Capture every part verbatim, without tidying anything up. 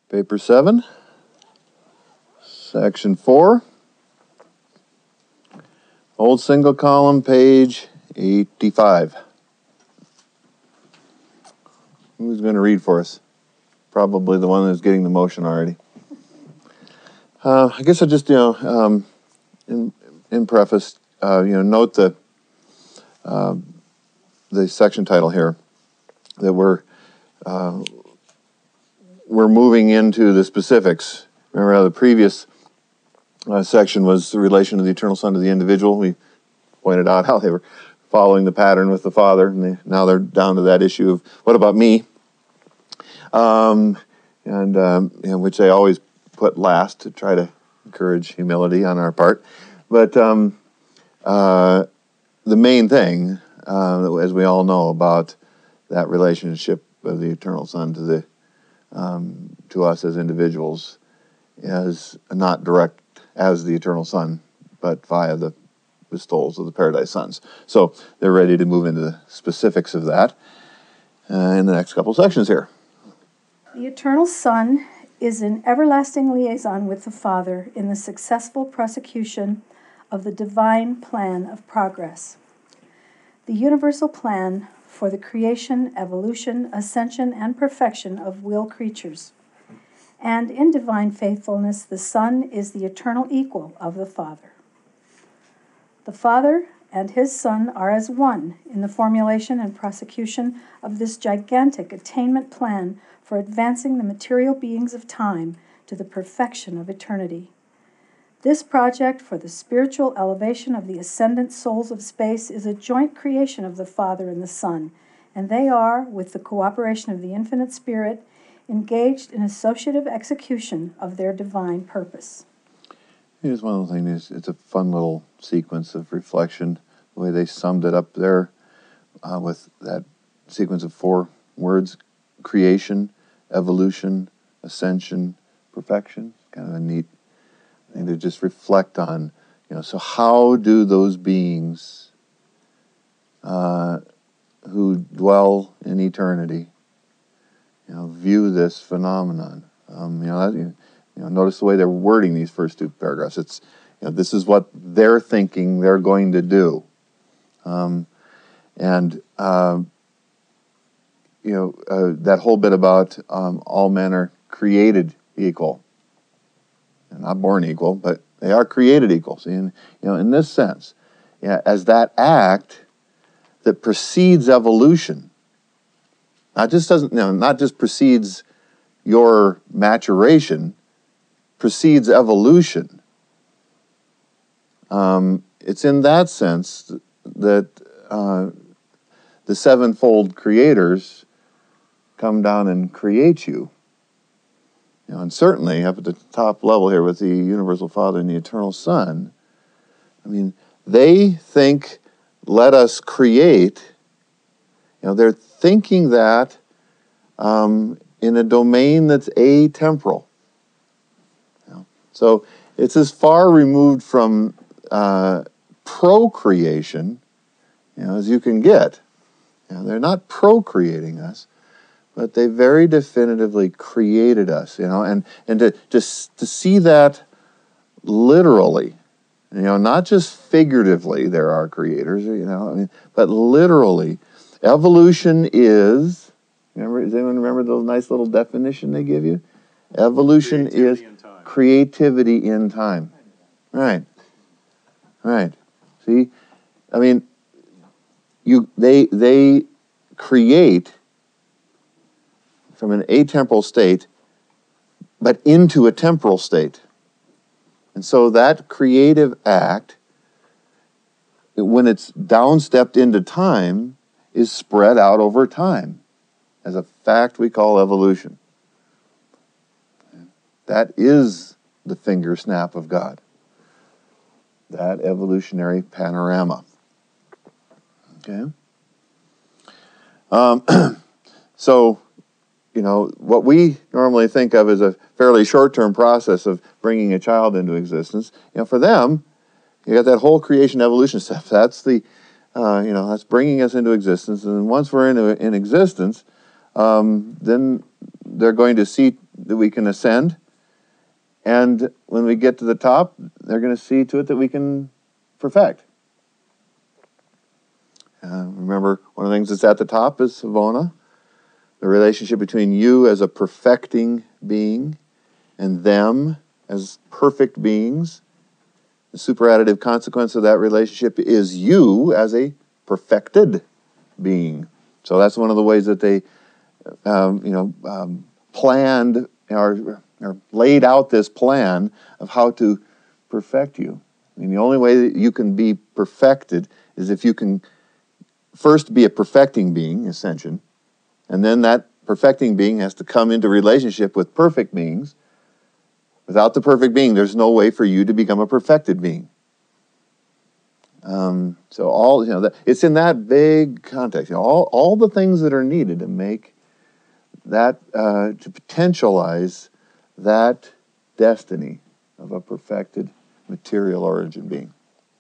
Paper seven, section four, old single column, page eighty-five. Who's going to read for us? Probably the one that's getting the motion already. Uh, I guess I'll just, you know, um, in, in preface, uh, you know, note the uh, the section title here, that we're uh, we're moving into the specifics. Remember how the previous uh, section was the relation of the eternal Son to the individual. We pointed out how they were following the pattern with the Father, and they, now they're down to that issue of what about me, um, and um, you know, which they always put last to try to encourage humility on our part. But um, uh, the main thing, uh, as we all know about that relationship of the eternal Son to the um, to us as individuals, is not direct as the eternal Son, but via the bestowals of the Paradise Sons. So they're ready to move into the specifics of that uh, in the next couple sections here. The eternal Son is in everlasting liaison with the Father in the successful prosecution of the divine plan of progress. The universal plan for the creation, evolution, ascension, and perfection of will creatures. And in divine faithfulness, the Son is the eternal equal of the Father. The Father and his Son are as one in the formulation and prosecution of this gigantic attainment plan for advancing the material beings of time to the perfection of eternity. This project for the spiritual elevation of the ascendant souls of space is a joint creation of the Father and the Son, and they are, with the cooperation of the Infinite Spirit, engaged in associative execution of their divine purpose. Here's one of the things, it's a fun little sequence of reflection, the way they summed it up there uh, with that sequence of four words: creation, evolution, ascension, perfection. Kind of a neat thing to just reflect on. You know, so how do those beings uh, who dwell in eternity, you know, view this phenomenon? Um, you know, you, you know, notice the way they're wording these first two paragraphs. It's, you know, this is what they're thinking they're going to do, um, and uh, you know uh, that whole bit about um, all men are created equal. They're not born equal, but they are created equal. See, in, you know, in this sense, yeah, as that act that precedes evolution, not just doesn't, you know, not just precedes your maturation, precedes evolution. Um, it's in that sense that uh, the sevenfold creators come down and create you. You know, and certainly up at the top level here with the Universal Father and the Eternal Son, I mean, they think, let us create. You know, they're thinking that um, in a domain that's atemporal. You know? So it's as far removed from uh, procreation, you know, as you can get. You know, they're not procreating us, but they very definitively created us, you know, and, and to just to see that literally, you know, not just figuratively there are creators, you know, I mean, but literally. Evolution is, remember, does anyone remember the nice little definition they give you? Evolution creativity is in creativity in time. Right. Right. See, I mean, you they they create from an atemporal state, but into a temporal state. And so that creative act, when it's downstepped into time, is spread out over time as a fact we call evolution. That is the finger snap of God. That evolutionary panorama. Okay? Um, so, you know, what we normally think of as a fairly short-term process of bringing a child into existence, you know, for them, you got that whole creation evolution stuff. That's the, uh, you know, that's bringing us into existence. And once we're in, in existence, um, then they're going to see that we can ascend. And when we get to the top, they're going to see to it that we can perfect. Uh, remember, one of the things that's at the top is Savona, the relationship between you as a perfecting being and them as perfect beings. The superadditive consequence of that relationship is you as a perfected being. So that's one of the ways that they, um, you know, um, planned or, or laid out this plan of how to perfect you. I mean, the only way that you can be perfected is if you can first be a perfecting being, ascension, and then that perfecting being has to come into relationship with perfect beings. Without the perfect being, there's no way for you to become a perfected being. Um, so all you know, that, it's in that big context. You know, all all the things that are needed to make that uh, to potentialize that destiny of a perfected material origin being.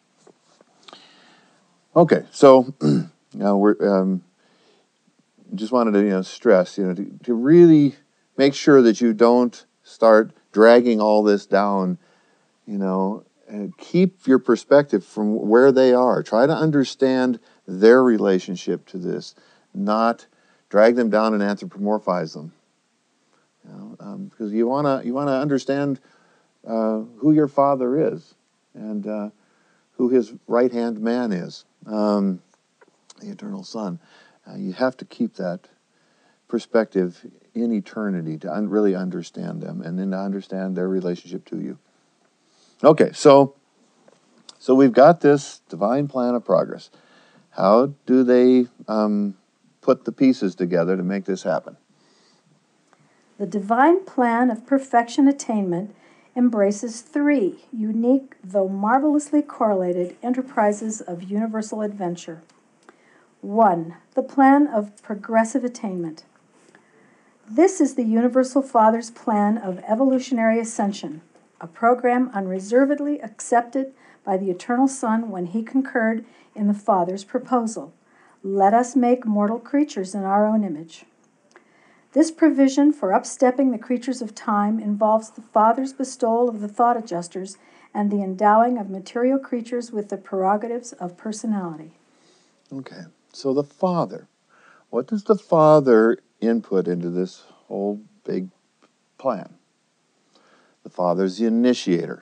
Okay, so now we're um, just wanted to you know stress you know to, to really make sure that you don't start dragging all this down. You know. And keep your perspective from where they are. Try to understand their relationship to this, not drag them down and anthropomorphize them. You know, um, because you want to you want to understand uh, who your Father is and uh, who His right-hand man is, um, the Eternal Son. Uh, you have to keep that perspective in eternity to un- really understand them and then to understand their relationship to you. Okay, so so we've got this divine plan of progress. How do they um, put the pieces together to make this happen? The divine plan of perfection attainment embraces three unique, though marvelously correlated, enterprises of universal adventure. One, the plan of progressive attainment. This is the Universal Father's plan of evolutionary ascension, a program unreservedly accepted by the Eternal Son when He concurred in the Father's proposal. Let us make mortal creatures in our own image. This provision for upstepping the creatures of time involves the Father's bestowal of the thought adjusters and the endowing of material creatures with the prerogatives of personality. Okay, so the Father. What does the Father input into this whole big plan? The Father's the initiator.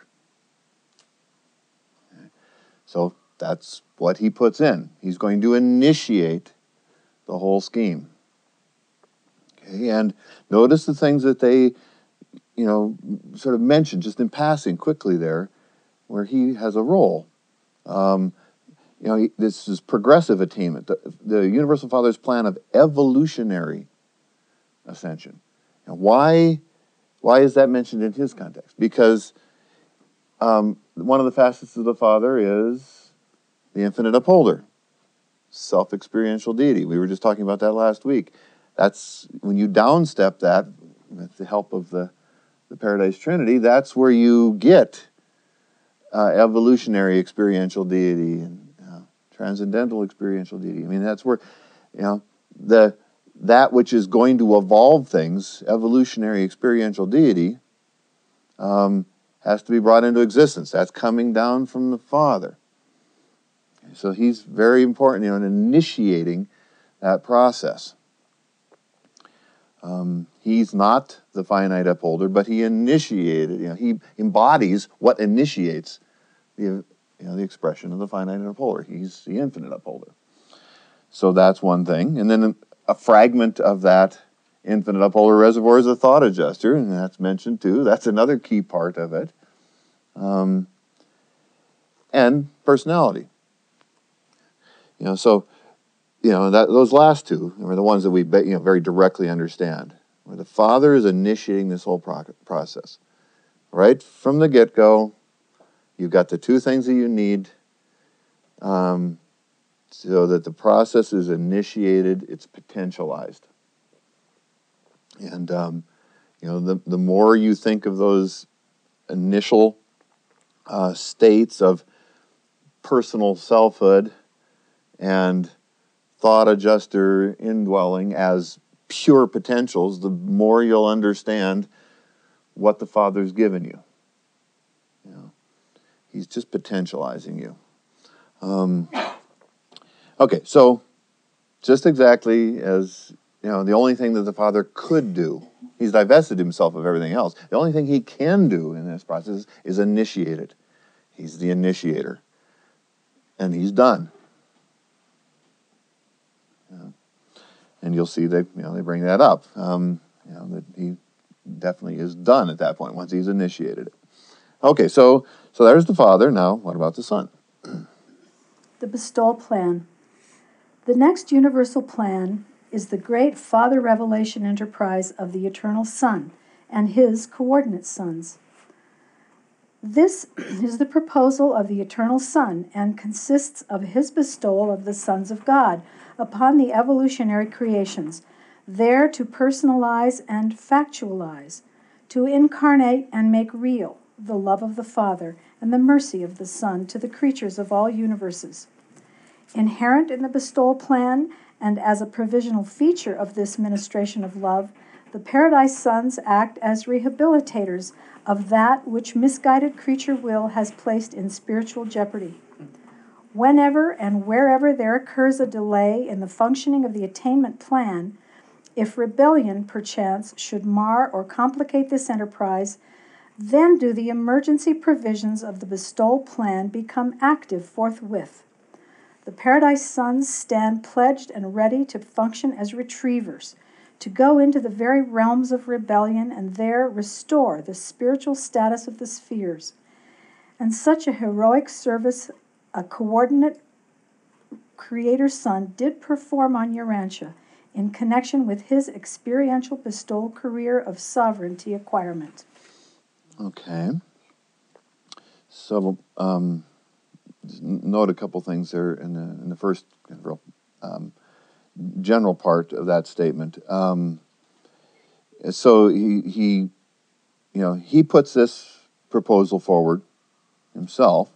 Okay. So that's what He puts in. He's going to initiate the whole scheme. Okay, and notice the things that they, you know, sort of mentioned just in passing quickly there, where He has a role. Um, you know, he, this is progressive attainment. The, the Universal Father's plan of evolutionary ascension. Now, why, why is that mentioned in His context? Because um, one of the facets of the Father is the infinite upholder, self-experiential deity. We were just talking about that last week. That's when you downstep that with the help of the, the Paradise Trinity, that's where you get uh, evolutionary experiential deity and uh, transcendental experiential deity. I mean, that's where, you know, the that which is going to evolve things, evolutionary experiential deity, um, has to be brought into existence. That's coming down from the Father. So He's very important, you know, in initiating that process. Um, he's not the finite upholder, but He initiated, you know, He embodies what initiates the, you know, the expression of the finite upholder. He's the infinite upholder. So that's one thing. And then a fragment of that infinite upholder reservoir is a thought adjuster, and that's mentioned too. That's another key part of it. Um, and personality. You know, so, you know, that those last two are the ones that we, you know, very directly understand, where the Father is initiating this whole pro- process. Right from the get-go, you've got the two things that you need, um, so that the process is initiated, it's potentialized. And, um, you know, the, the more you think of those initial uh, states of personal selfhood and thought adjuster indwelling as pure potentials, the more you'll understand what the Father's given you. You know, he's just potentializing you. Um, okay, so just exactly as, you know, the only thing that the Father could do, he's divested himself of everything else. The only thing he can do in this process is initiate it. He's the initiator. And he's done. You know, and you'll see that, you know, they bring that up. Um, you know, that he definitely is done at that point once he's initiated it. Okay, so so there's the Father. Now, what about the Son? The bestowal plan. The next universal plan is the great Father revelation enterprise of the eternal Son and his coordinate sons. This is the proposal of the eternal Son and consists of his bestowal of the sons of God upon the evolutionary creations, there to personalize and factualize, to incarnate and make real the love of the Father and the mercy of the Son to the creatures of all universes. Inherent in the bestowal plan and as a provisional feature of this ministration of love, the Paradise Sons act as rehabilitators of that which misguided creature will has placed in spiritual jeopardy. Whenever and wherever there occurs a delay in the functioning of the attainment plan, if rebellion, perchance, should mar or complicate this enterprise, then do the emergency provisions of the bestowal plan become active forthwith. The Paradise Sons stand pledged and ready to function as retrievers, to go into the very realms of rebellion and there restore the spiritual status of the spheres. And such a heroic service a coordinate Creator Son did perform on Urantia in connection with his experiential bestowal career of sovereignty acquirement. Okay. So, um, note a couple things there in the in the first um, general part of that statement. Um, so he he, you know, he puts this proposal forward himself.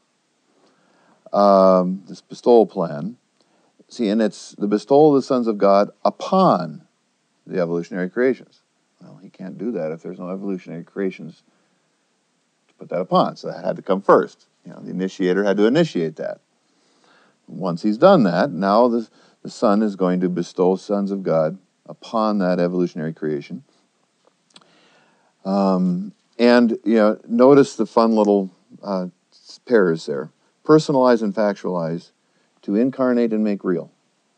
Um, this bestowal plan. See, and it's the bestowal of the sons of God upon the evolutionary creations. Well, he can't do that if there's no evolutionary creations to put that upon. So that had to come first. You know, the initiator had to initiate that. Once he's done that, now the, the Son is going to bestow sons of God upon that evolutionary creation. Um, and, you know, notice the fun little uh, pairs there. Personalize and factualize, to incarnate and make real.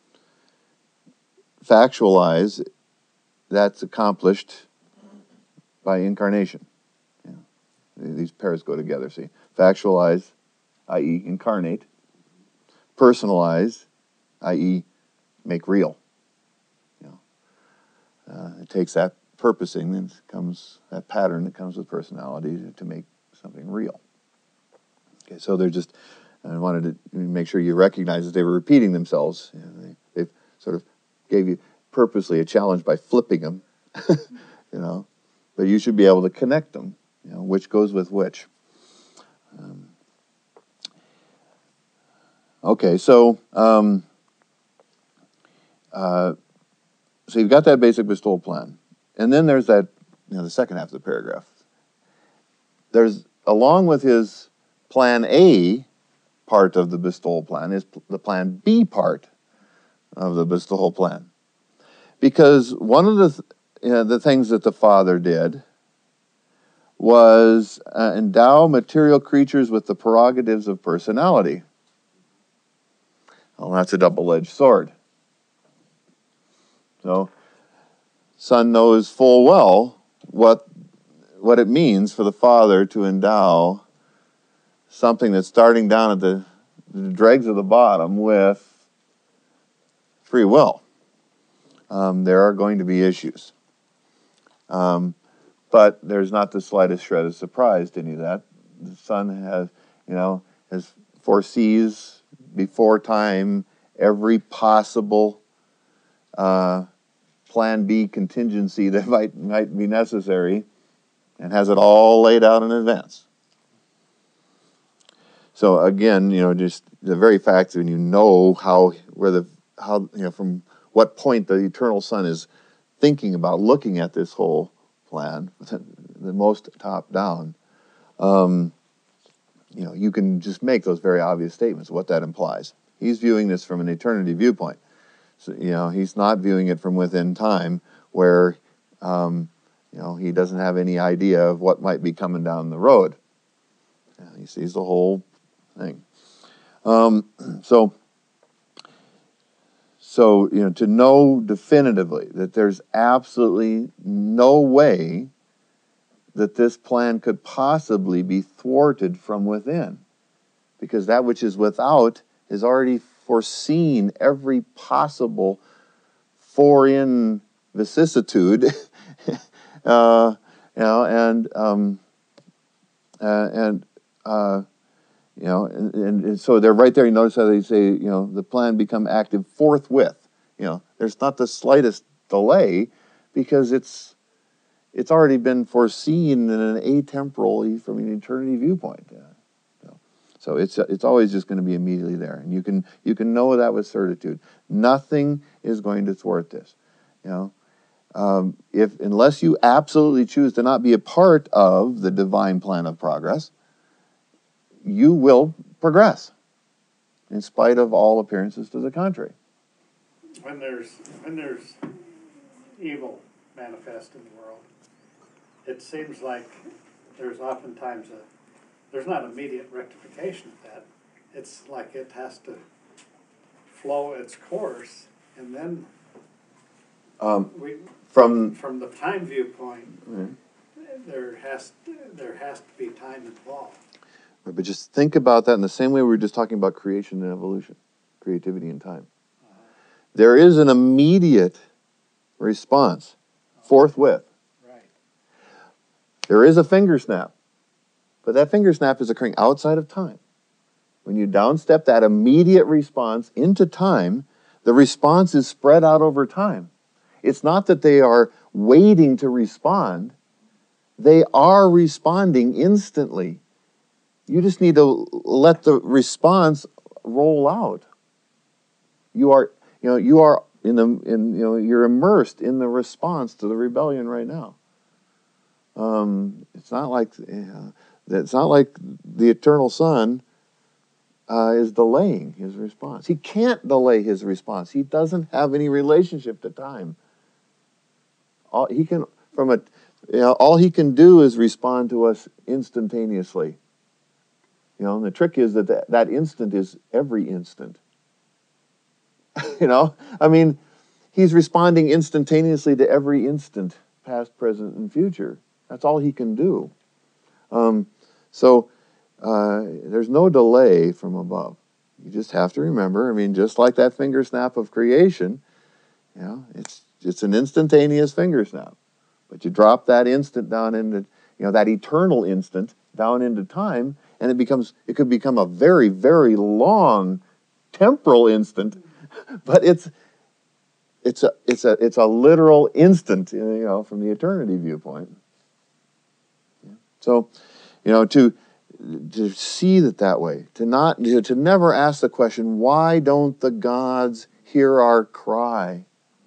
Factualize, that's accomplished by incarnation. You know, these pairs go together, see. Factualize, that is incarnate. Personalize, that is make real. You know, uh, it takes that purposing, and comes that pattern that comes with personality to, to make something real. Okay, so they're just, I wanted to make sure you recognize that they were repeating themselves. You know, they, they've sort of gave you purposely a challenge by flipping them, you know, but you should be able to connect them, you know, which goes with which. Um, okay, so um, uh, so you've got that basic bestowal plan, and then there's that, you know, the second half of the paragraph. There's, along with his plan A part of the bestowal plan, is the plan B part of the bestowal plan. Because one of the th- you know, the things that the Father did was uh, endow material creatures with the prerogatives of personality. Well, that's a double-edged sword. So, Son knows full well what what it means for the Father to endow something that's starting down at the, the dregs of the bottom with free will. Um, there are going to be issues. Um, but there's not the slightest shred of surprise to any of that. The Son has, you know, has foresees before time every possible uh, plan B contingency that might might be necessary, and has it all laid out in advance. So again, you know, just the very fact that when you know how where the how you know from what point the Eternal Son is thinking about looking at this whole plan, the most top down, um, you know, you can just make those very obvious statements, what that implies. He's viewing this from an eternity viewpoint. So, you know, he's not viewing it from within time where, um, you know, he doesn't have any idea of what might be coming down the road. You know, he sees the whole thing. Um, so, so, you know, to know definitively that there's absolutely no way that this plan could possibly be thwarted from within, because that which is without has already foreseen every possible foreign vicissitude, uh, you know, and um, uh, and uh, you know, and, and so they're right there. You notice how they say, you know, the plan become active forthwith. You know, there's not the slightest delay because it's it's already been foreseen in an atemporal, from an eternity viewpoint. Yeah. So, so it's it's always just going to be immediately there, and you can you can know that with certitude. Nothing is going to thwart this. You know, um, if unless you absolutely choose to not be a part of the divine plan of progress, you will progress, in spite of all appearances to the contrary. When there's when there's evil manifest in the world, it seems like there's oftentimes a there's not immediate rectification of that. It's like it has to flow its course, and then Um, we from from the time viewpoint, mm-hmm. there has there has to be time involved. But just think about that in the same way we were just talking about creation and evolution, creativity and time. Uh-huh. There is an immediate response, forthwith. Right. There is a finger snap, but that finger snap is occurring outside of time. When you downstep that immediate response into time, the response is spread out over time. It's not that they are waiting to respond. They are responding instantly. You just need to let the response roll out. You are, you know, you are in the, in, you know, you're immersed in the response to the rebellion right now. Um, it's not like, uh, it's not like the Eternal Son uh, is delaying his response. He can't delay his response. He doesn't have any relationship to time. All he can, from a, you know, all he can do is respond to us instantaneously. You know, and the trick is that that, that instant is every instant. You know, I mean, he's responding instantaneously to every instant, past, present, and future. That's all he can do. Um, so uh, there's no delay from above. You just have to remember, I mean, just like that finger snap of creation, you know, it's it's an instantaneous finger snap. But you drop that instant down into, you know, that eternal instant down into time, and it becomes, it could become a very, very long temporal instant, but it's it's a it's a it's a literal instant, you know, from the eternity viewpoint. Yeah. So, you know, to to see it that way, to not to, to never ask the question, why don't the gods hear our cry?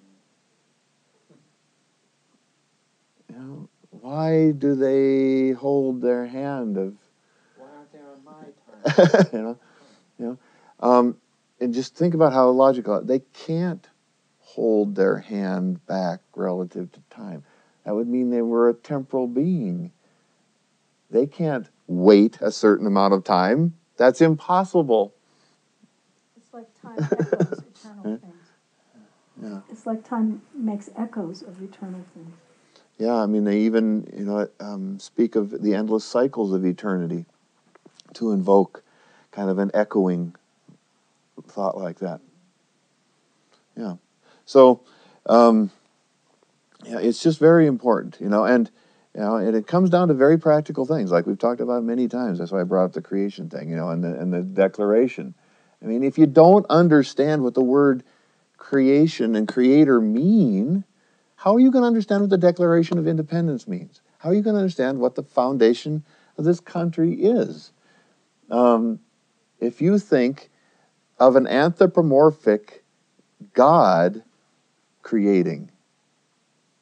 You know, why do they hold their hand of? Why aren't they on my time? you know, you know, um, and just think about how logical they can't hold their hand back relative to time. That would mean they were a temporal being. They can't wait a certain amount of time. That's impossible. It's like time echoes eternal things. Yeah. It's like time makes echoes of eternal things. Yeah, I mean, they even, you know, um, speak of the endless cycles of eternity to invoke kind of an echoing thought like that. Yeah. So, um, yeah, it's just very important, you know, and you know, and it comes down to very practical things, like we've talked about many times. That's why I brought up the creation thing, you know, and the and the declaration. I mean, if you don't understand what the word creation and creator mean, how are you going to understand what the Declaration of Independence means? How are you going to understand what the foundation of this country is? Um, if you think of an anthropomorphic God creating,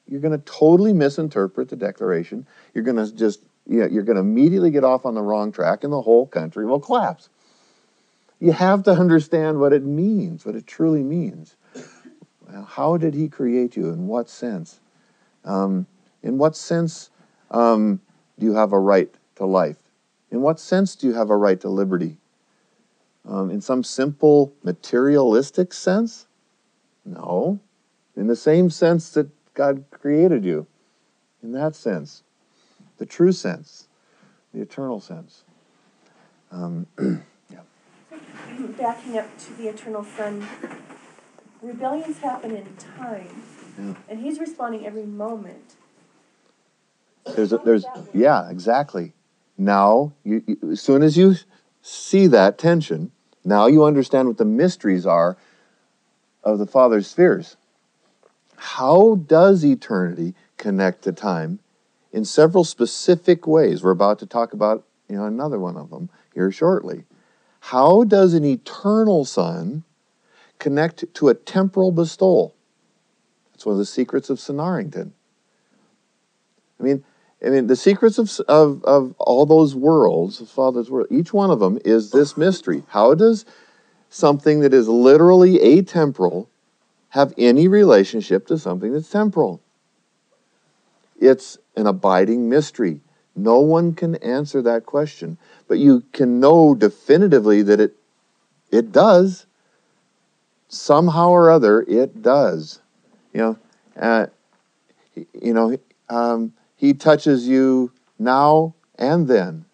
you're going to totally misinterpret the declaration. You're going to just, you know, you're going to immediately get off on the wrong track, and the whole country will collapse. You have to understand what it means, what it truly means. Well, how did he create you? In what sense? Um, in what sense um, do you have a right to life? In what sense do you have a right to liberty? Um, in some simple materialistic sense? No. In the same sense that God created you. In that sense. The true sense. The eternal sense. Um, yeah. Backing up to the eternal Son, rebellions happen in time, Yeah. and he's responding every moment. There's, a, there's, yeah, exactly. Now, you, you, as soon as you see that tension, now you understand what the mysteries are of the Father's spheres. How does eternity connect to time in several specific ways? We're about to talk about, you know, another one of them here shortly. How does an eternal Son connect to a temporal bestowal? That's one of the secrets of Sonarington. I mean, I mean, the secrets of, of, of all those worlds, the Father's world, each one of them is this mystery. How does something that is literally atemporal have any relationship to something that's temporal? It's an abiding mystery. No one can answer that question, but you can know definitively that it it does. Somehow or other, it does. You know, uh, you know, um, he touches you now and then.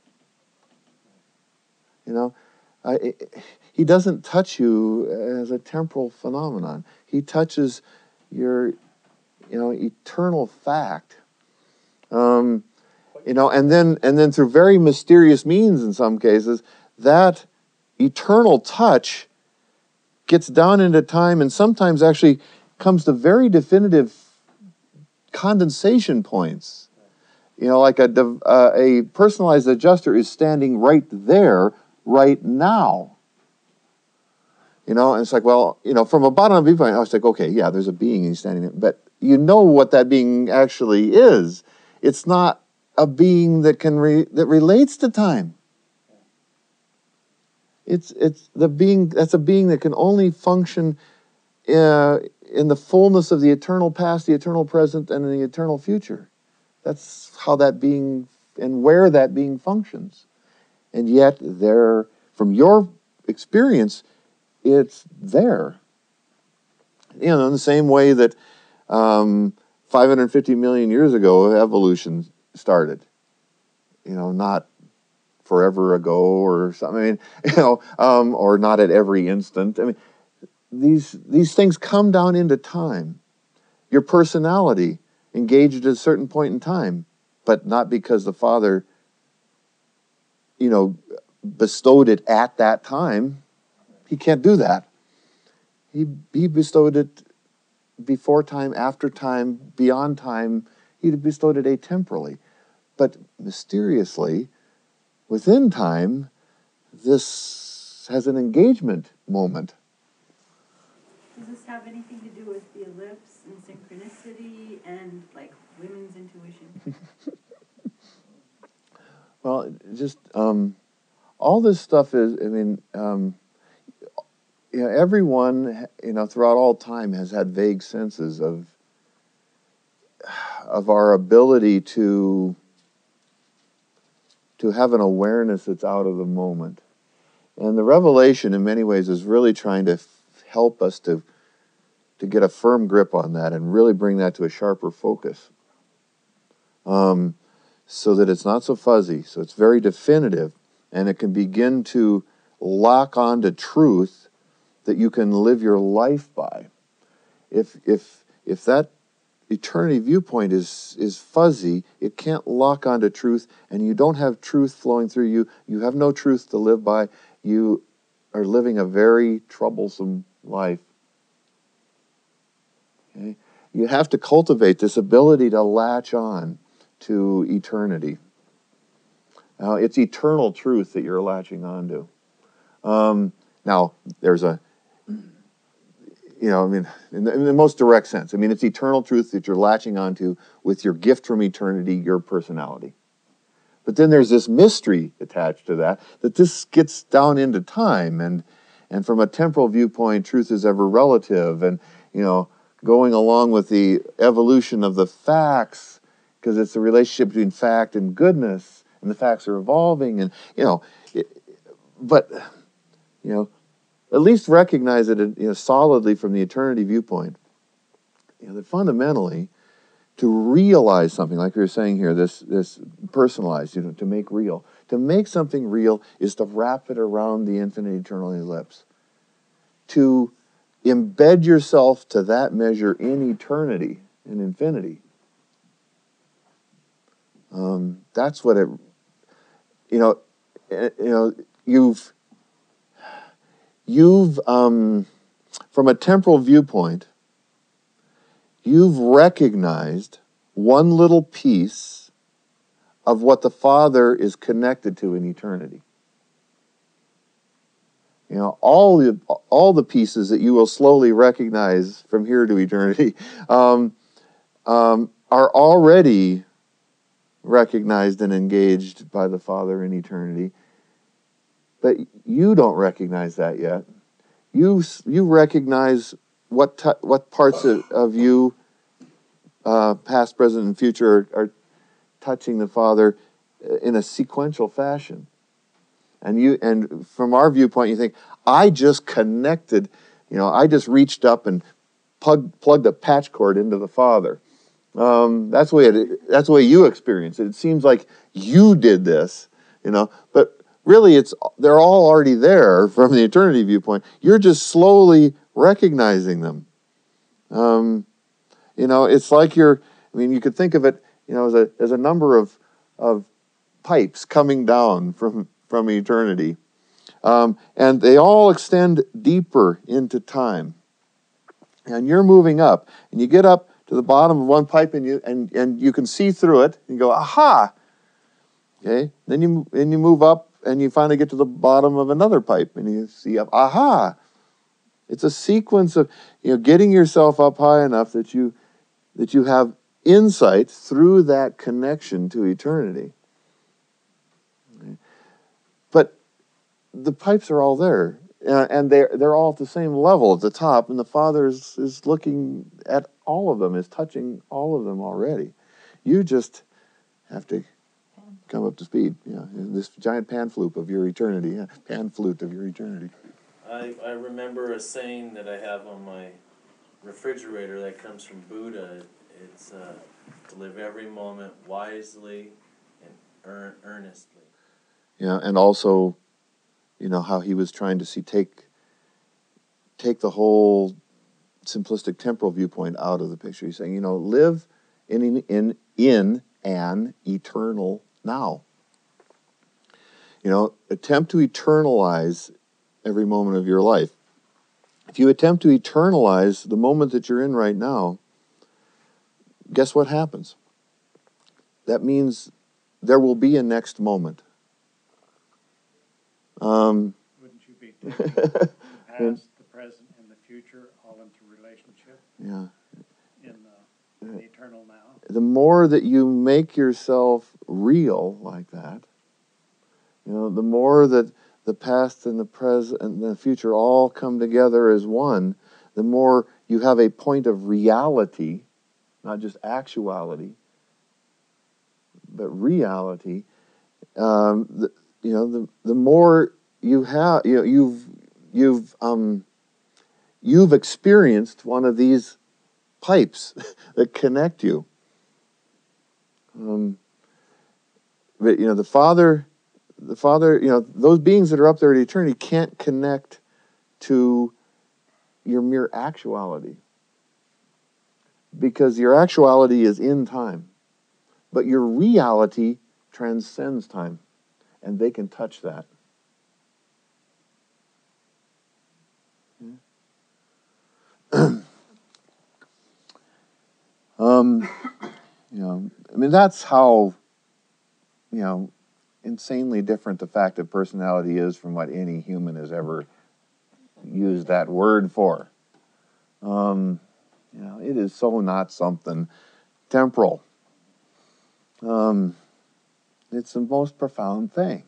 You know, uh, it, he doesn't touch you as a temporal phenomenon. He touches your, you know, eternal fact. Um, you know, and then and then through very mysterious means, in some cases, that eternal touch gets down into time, and sometimes actually comes to very definitive condensation points. You know, like a uh, a personalized adjuster is standing right there, right now. You know, and it's like, well, you know, from a bottom viewpoint, I was like, okay, yeah, there's a being, he's standing there. But you know what that being actually is. It's not a being that can re, that relates to time. It's it's the being that's a being that can only function uh, in the fullness of the eternal past, the eternal present, and the eternal future. That's how that being and where that being functions. And yet, there, from your experience, it's there. You know, in the same way that um, five hundred fifty million years ago, evolution started. You know, not forever ago or something. I mean, you know, um, or not at every instant. I mean, these these things come down into time. Your personality engaged at a certain point in time, but not because the Father, you know, bestowed it at that time. He can't do that. He he bestowed it before time, after time, beyond time. He bestowed it atemporally. But mysteriously, within time, this has an engagement moment. Does this have anything to do with the ellipse and synchronicity and, like, women's intuition? Well, just um, all this stuff is, I mean, um, you know, everyone, you know, throughout all time has had vague senses of of our ability to to have an awareness that's out of the moment. And the revelation, in many ways, is really trying to f- help us to to get a firm grip on that and really bring that to a sharper focus, um, so that it's not so fuzzy, so it's very definitive, and it can begin to lock on to truth that you can live your life by. If if if that eternity viewpoint is is fuzzy, it can't lock onto truth, and you don't have truth flowing through you. You have no truth to live by. You are living a very troublesome life. Okay? You have to cultivate this ability to latch on to eternity. Now, it's eternal truth that you're latching on to. Um, now, there's a you know, I mean, in the, in the most direct sense. I mean, it's eternal truth that you're latching onto with your gift from eternity, your personality. But then there's this mystery attached to that, that this gets down into time, and and from a temporal viewpoint, truth is ever relative, and, you know, going along with the evolution of the facts, because it's the relationship between fact and goodness, and the facts are evolving, and, you know, it, but, you know, at least recognize it, you know, solidly from the eternity viewpoint, you know, that fundamentally, to realize something, like we were saying here, this this personalized, you know, to make real. To make something real is to wrap it around the infinite eternal ellipse. To embed yourself to that measure in eternity, in infinity. Um, that's what it, you know, you know, you've, you've, um, from a temporal viewpoint, you've recognized one little piece of what the Father is connected to in eternity. You know, all the all the pieces that you will slowly recognize from here to eternity um, um, are already recognized and engaged by the Father in eternity. But you don't recognize that yet. You you recognize what t- what parts of, of you, uh, past, present, and future, are, are touching the Father in a sequential fashion. And you, and from our viewpoint, you think, I just connected, you know, I just reached up and plug, plugged a patch cord into the Father. Um, that's the way it, that's the way you experience it. It seems like you did this, you know, but really, it's they're all already there from the eternity viewpoint. You're just slowly recognizing them. Um, you know, it's like you're. I mean, you could think of it, you know, as a as a number of of pipes coming down from. from eternity. Um, and they all extend deeper into time. And you're moving up. And you get up to the bottom of one pipe and you and, and you can see through it. And you go, aha! Okay? Then you, and you move up and you finally get to the bottom of another pipe and you see up, aha! It's a sequence of, you know, getting yourself up high enough that you that you have insight through that connection to eternity. Okay? But the pipes are all there, uh, and they're they're all at the same level at the top, and the Father is, is looking at all of them, is touching all of them already. You just have to come up to speed. You know, this giant pan flute of your eternity, yeah, pan flute of your eternity. I, I remember a saying that I have on my refrigerator that comes from Buddha. It's uh, to live every moment wisely and earn, earnestly. Yeah, and also, you know, how he was trying to see take take the whole simplistic temporal viewpoint out of the picture. He's saying, you know, live in in in an eternal now. You know, attempt to eternalize every moment of your life. If you attempt to eternalize the moment that you're in right now, guess what happens? That means there will be a next moment. Um, Wouldn't you be taking the past, the present, and the future all into relationship yeah. in the, in the eternal now? The more that you make yourself real like that, you know, the more that the past and the present and the future all come together as one, the more you have a point of reality, not just actuality, but reality. Um, the, you know, the the more you have, you know, you've you've um, you've experienced one of these pipes that connect you. Um, but you know, the Father, the Father, you know, those beings that are up there at eternity can't connect to your mere actuality, because your actuality is in time, but your reality transcends time, and they can touch that. um, you know, I mean, that's how, you know, insanely different the fact of personality is from what any human has ever used that word for. Um, you know, it is so not something temporal. Um, it's the most profound thing.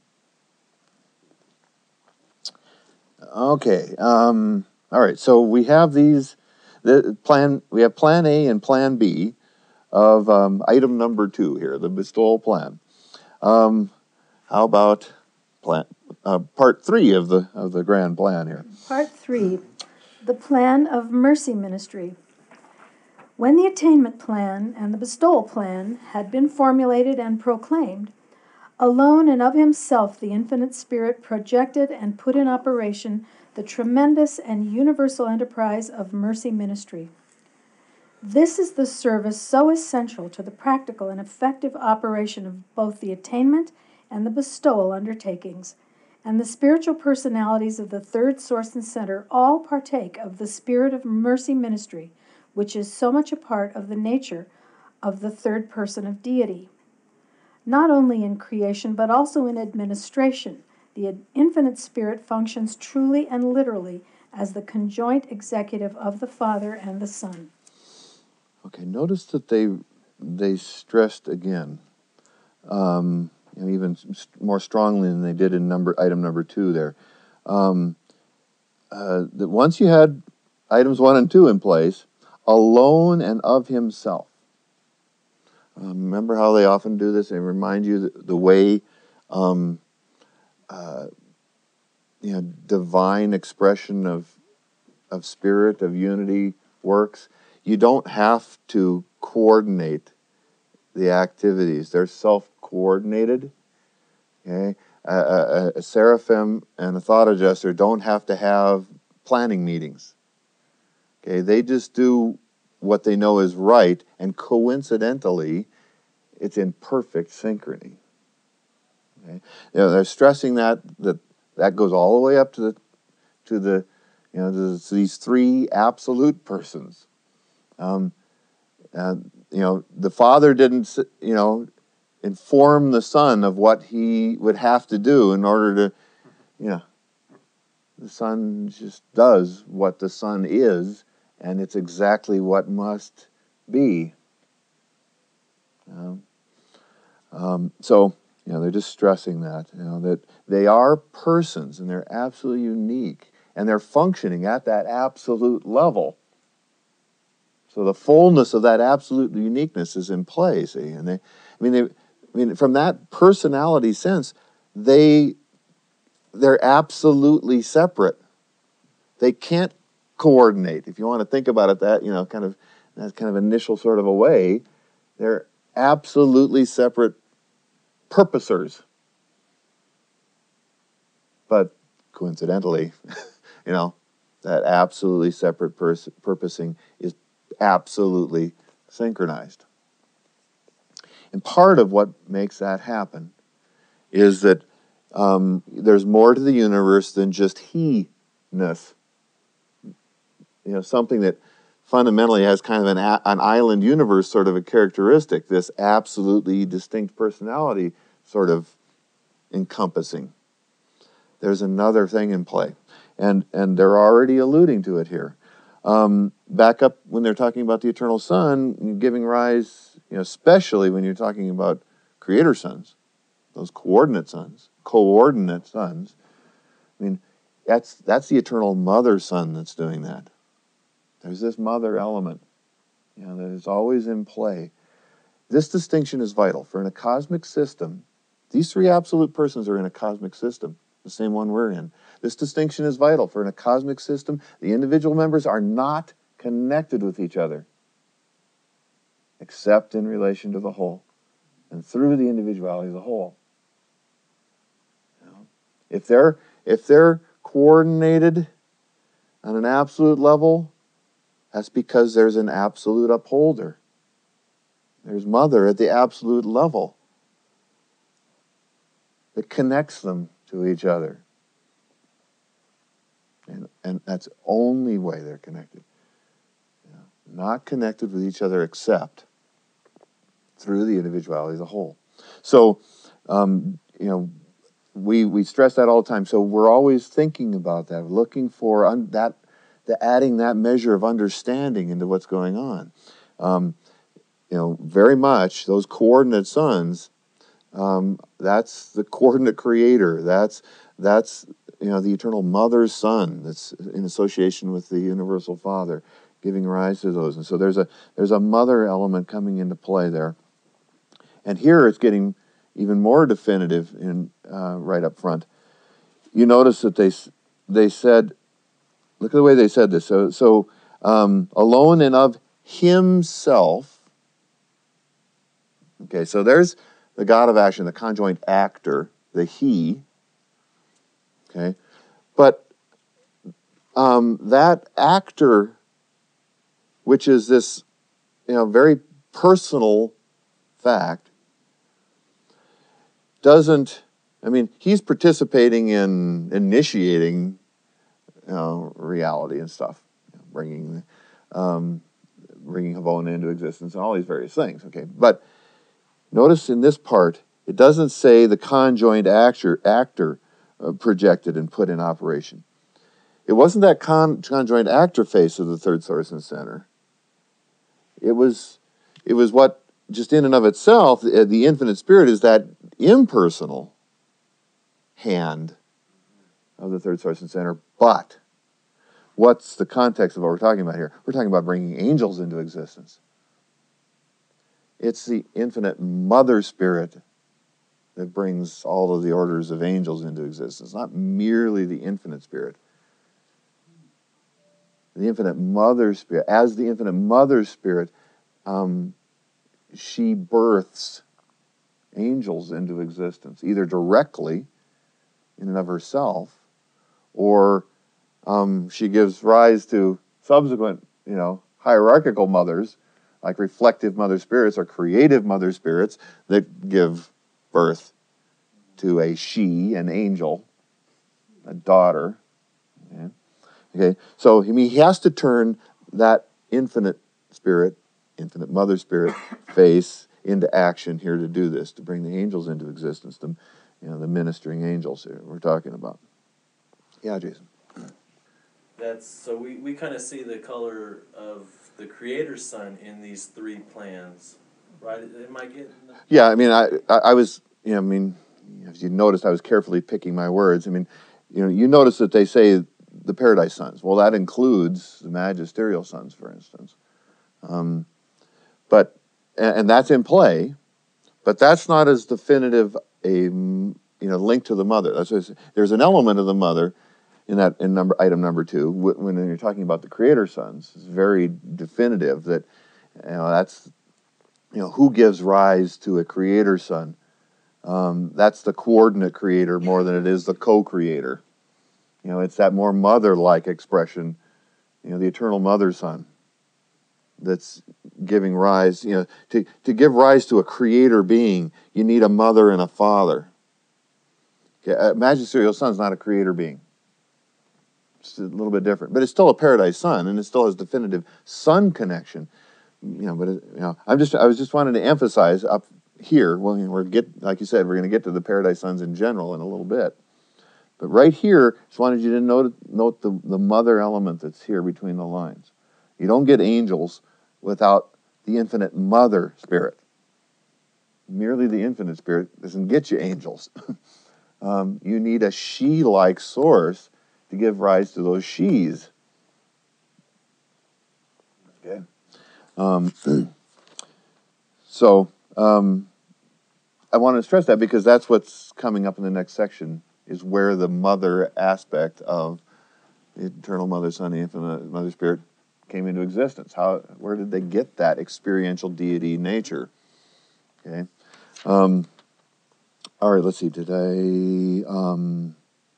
Okay. Um, all right. So we have these. The plan. We have Plan A and Plan B of um, item number two here, the bestowal plan. Um, how about plan uh, part three of the of the grand plan here? Part three, the plan of mercy ministry. When the attainment plan and the bestowal plan had been formulated and proclaimed, alone and of himself the infinite Spirit projected and put in operation the tremendous and universal enterprise of mercy ministry. This is the service so essential to the practical and effective operation of both the attainment and the bestowal undertakings, and the spiritual personalities of the third source and center all partake of the spirit of mercy ministry, which is so much a part of the nature of the third person of deity. Not only in creation, but also in administration, the infinite Spirit functions truly and literally as the conjoint executive of the Father and the Son. Okay, notice that they they stressed again, um, you know, even more strongly than they did in number item number two there. Um, uh, that once you had items one and two in place, alone and of himself. Um, remember how they often do this? They remind you the, the way, um, uh, you know, divine expression of of spirit, of unity works. You don't have to coordinate the activities. They're self-coordinated. Okay, a, a, a seraphim and a thought adjuster don't have to have planning meetings. Okay, they just do what they know is right, and coincidentally, it's in perfect synchrony. Okay, you know, they're stressing that that that goes all the way up to the to the you know to, to these three absolute persons. Um, uh, you know, the Father didn't you know inform the Son of what he would have to do in order to, you know, the Son just does what the Son is, and it's exactly what must be. Um, um, so, you know, they're just stressing that, you know, that they are persons and they're absolutely unique and they're functioning at that absolute level. So the fullness of that absolute uniqueness is in play, see? And they, I mean, they, I mean, from that personality sense, they, they're absolutely separate. They can't coordinate. If you want to think about it that, you know, kind of, that kind of initial sort of a way, they're absolutely separate purposers. But coincidentally, you know, that absolutely separate pers- purposing is absolutely synchronized. And part of what makes that happen is that um, there's more to the universe than just he-ness. You know, something that fundamentally has kind of an, a- an island universe sort of a characteristic, this absolutely distinct personality sort of encompassing. There's another thing in play. And and they're already alluding to it here. Um, back up when they're talking about the eternal Son, giving rise, you know, especially when you're talking about creator sons, those coordinate sons, coordinate sons. I mean, that's that's the eternal mother Son that's doing that. There's this mother element, you know, that is always in play. This distinction is vital. For in a cosmic system, these three absolute persons are in a cosmic system, the same one we're in. This distinction is vital. For in a cosmic system, the individual members are not connected with each other, except in relation to the whole, and through the individuality of the whole. You know, if they're if they're coordinated on an absolute level, that's because there's an absolute upholder. There's Mother at the absolute level that connects them to each other. And, and that's the only way they're connected. You know, not connected with each other except through the individuality of the whole. So, um, you know, we we stress that all the time. So we're always thinking about that, looking for un- that the adding that measure of understanding into what's going on. Um, you know, very much those coordinate sons. Um, that's the coordinate creator. That's that's you know the eternal mother's son. That's in association with the universal Father, giving rise to those. And so there's a there's a mother element coming into play there. And here it's getting even more definitive in uh, right up front. You notice that they they said, look at the way they said this. So so um, alone and of himself. Okay, so there's the God of action, the conjoint actor, the he. Okay, but um, that actor, which is this, you know, very personal fact, doesn't. I mean, he's participating in initiating, you know, reality and stuff, you know, bringing, um, bringing Havona into existence and all these various things. Okay, but notice in this part, it doesn't say the conjoined actor, actor uh, projected and put in operation. It wasn't that con, conjoined actor face of the third source and center. It was, it was what, just in and of itself, the, the infinite spirit is that impersonal hand of the third source and center. But what's the context of what we're talking about here? We're talking about bringing angels into existence. It's the infinite mother spirit that brings all of the orders of angels into existence, not merely the infinite spirit. The infinite mother spirit, as the infinite mother spirit, um, she births angels into existence, either directly in and of herself, or um, she gives rise to subsequent, you know, hierarchical mothers, like reflective mother spirits or creative mother spirits that give birth to a she, an angel, a daughter. Okay, okay? So I mean, he has to turn that infinite spirit, infinite mother spirit face into action here to do this, to bring the angels into existence, the, you know, the ministering angels here we're talking about. Yeah, Jason. That's so we, we kind of see the color of the Creator's Son in these three plans, right? Am I getting? The... Yeah, I mean, I, I I was, you know, I mean, as you noticed, I was carefully picking my words. I mean, you know, you notice that they say the Paradise Sons. Well, that includes the magisterial sons, for instance. Um, but and, and that's in play, but that's not as definitive a you know link to the mother. That's what there's an element of the mother in that in number item number two when you're talking about the Creator Sons. It's very definitive that you know that's you know who gives rise to a Creator Son. Um, that's the coordinate creator more than it is the co-creator. You know, it's that more mother-like expression. You know, the eternal mother son that's giving rise. You know, to to give rise to a creator being, you need a mother and a father. Okay, a magisterial son is not a creator being. It's a little bit different, but it's still a paradise son, and it still has definitive son connection. You know, but it, you know, I'm just I was just wanting to emphasize up here. Well, you know, we're get like you said, we're going to get to the paradise sons in general in a little bit, but right here, just wanted you to note note the the mother element that's here between the lines. You don't get angels without the infinite mother spirit. Merely the infinite spirit doesn't get you angels. um, you need a she-like source to give rise to those she's. Okay. Um, so um, I want to stress that because that's what's coming up in the next section is where the mother aspect of the eternal mother, son, the infinite mother spirit came into existence. How? Where did they get that experiential deity nature? Okay. Um, all right. Let's see. Did I? Um,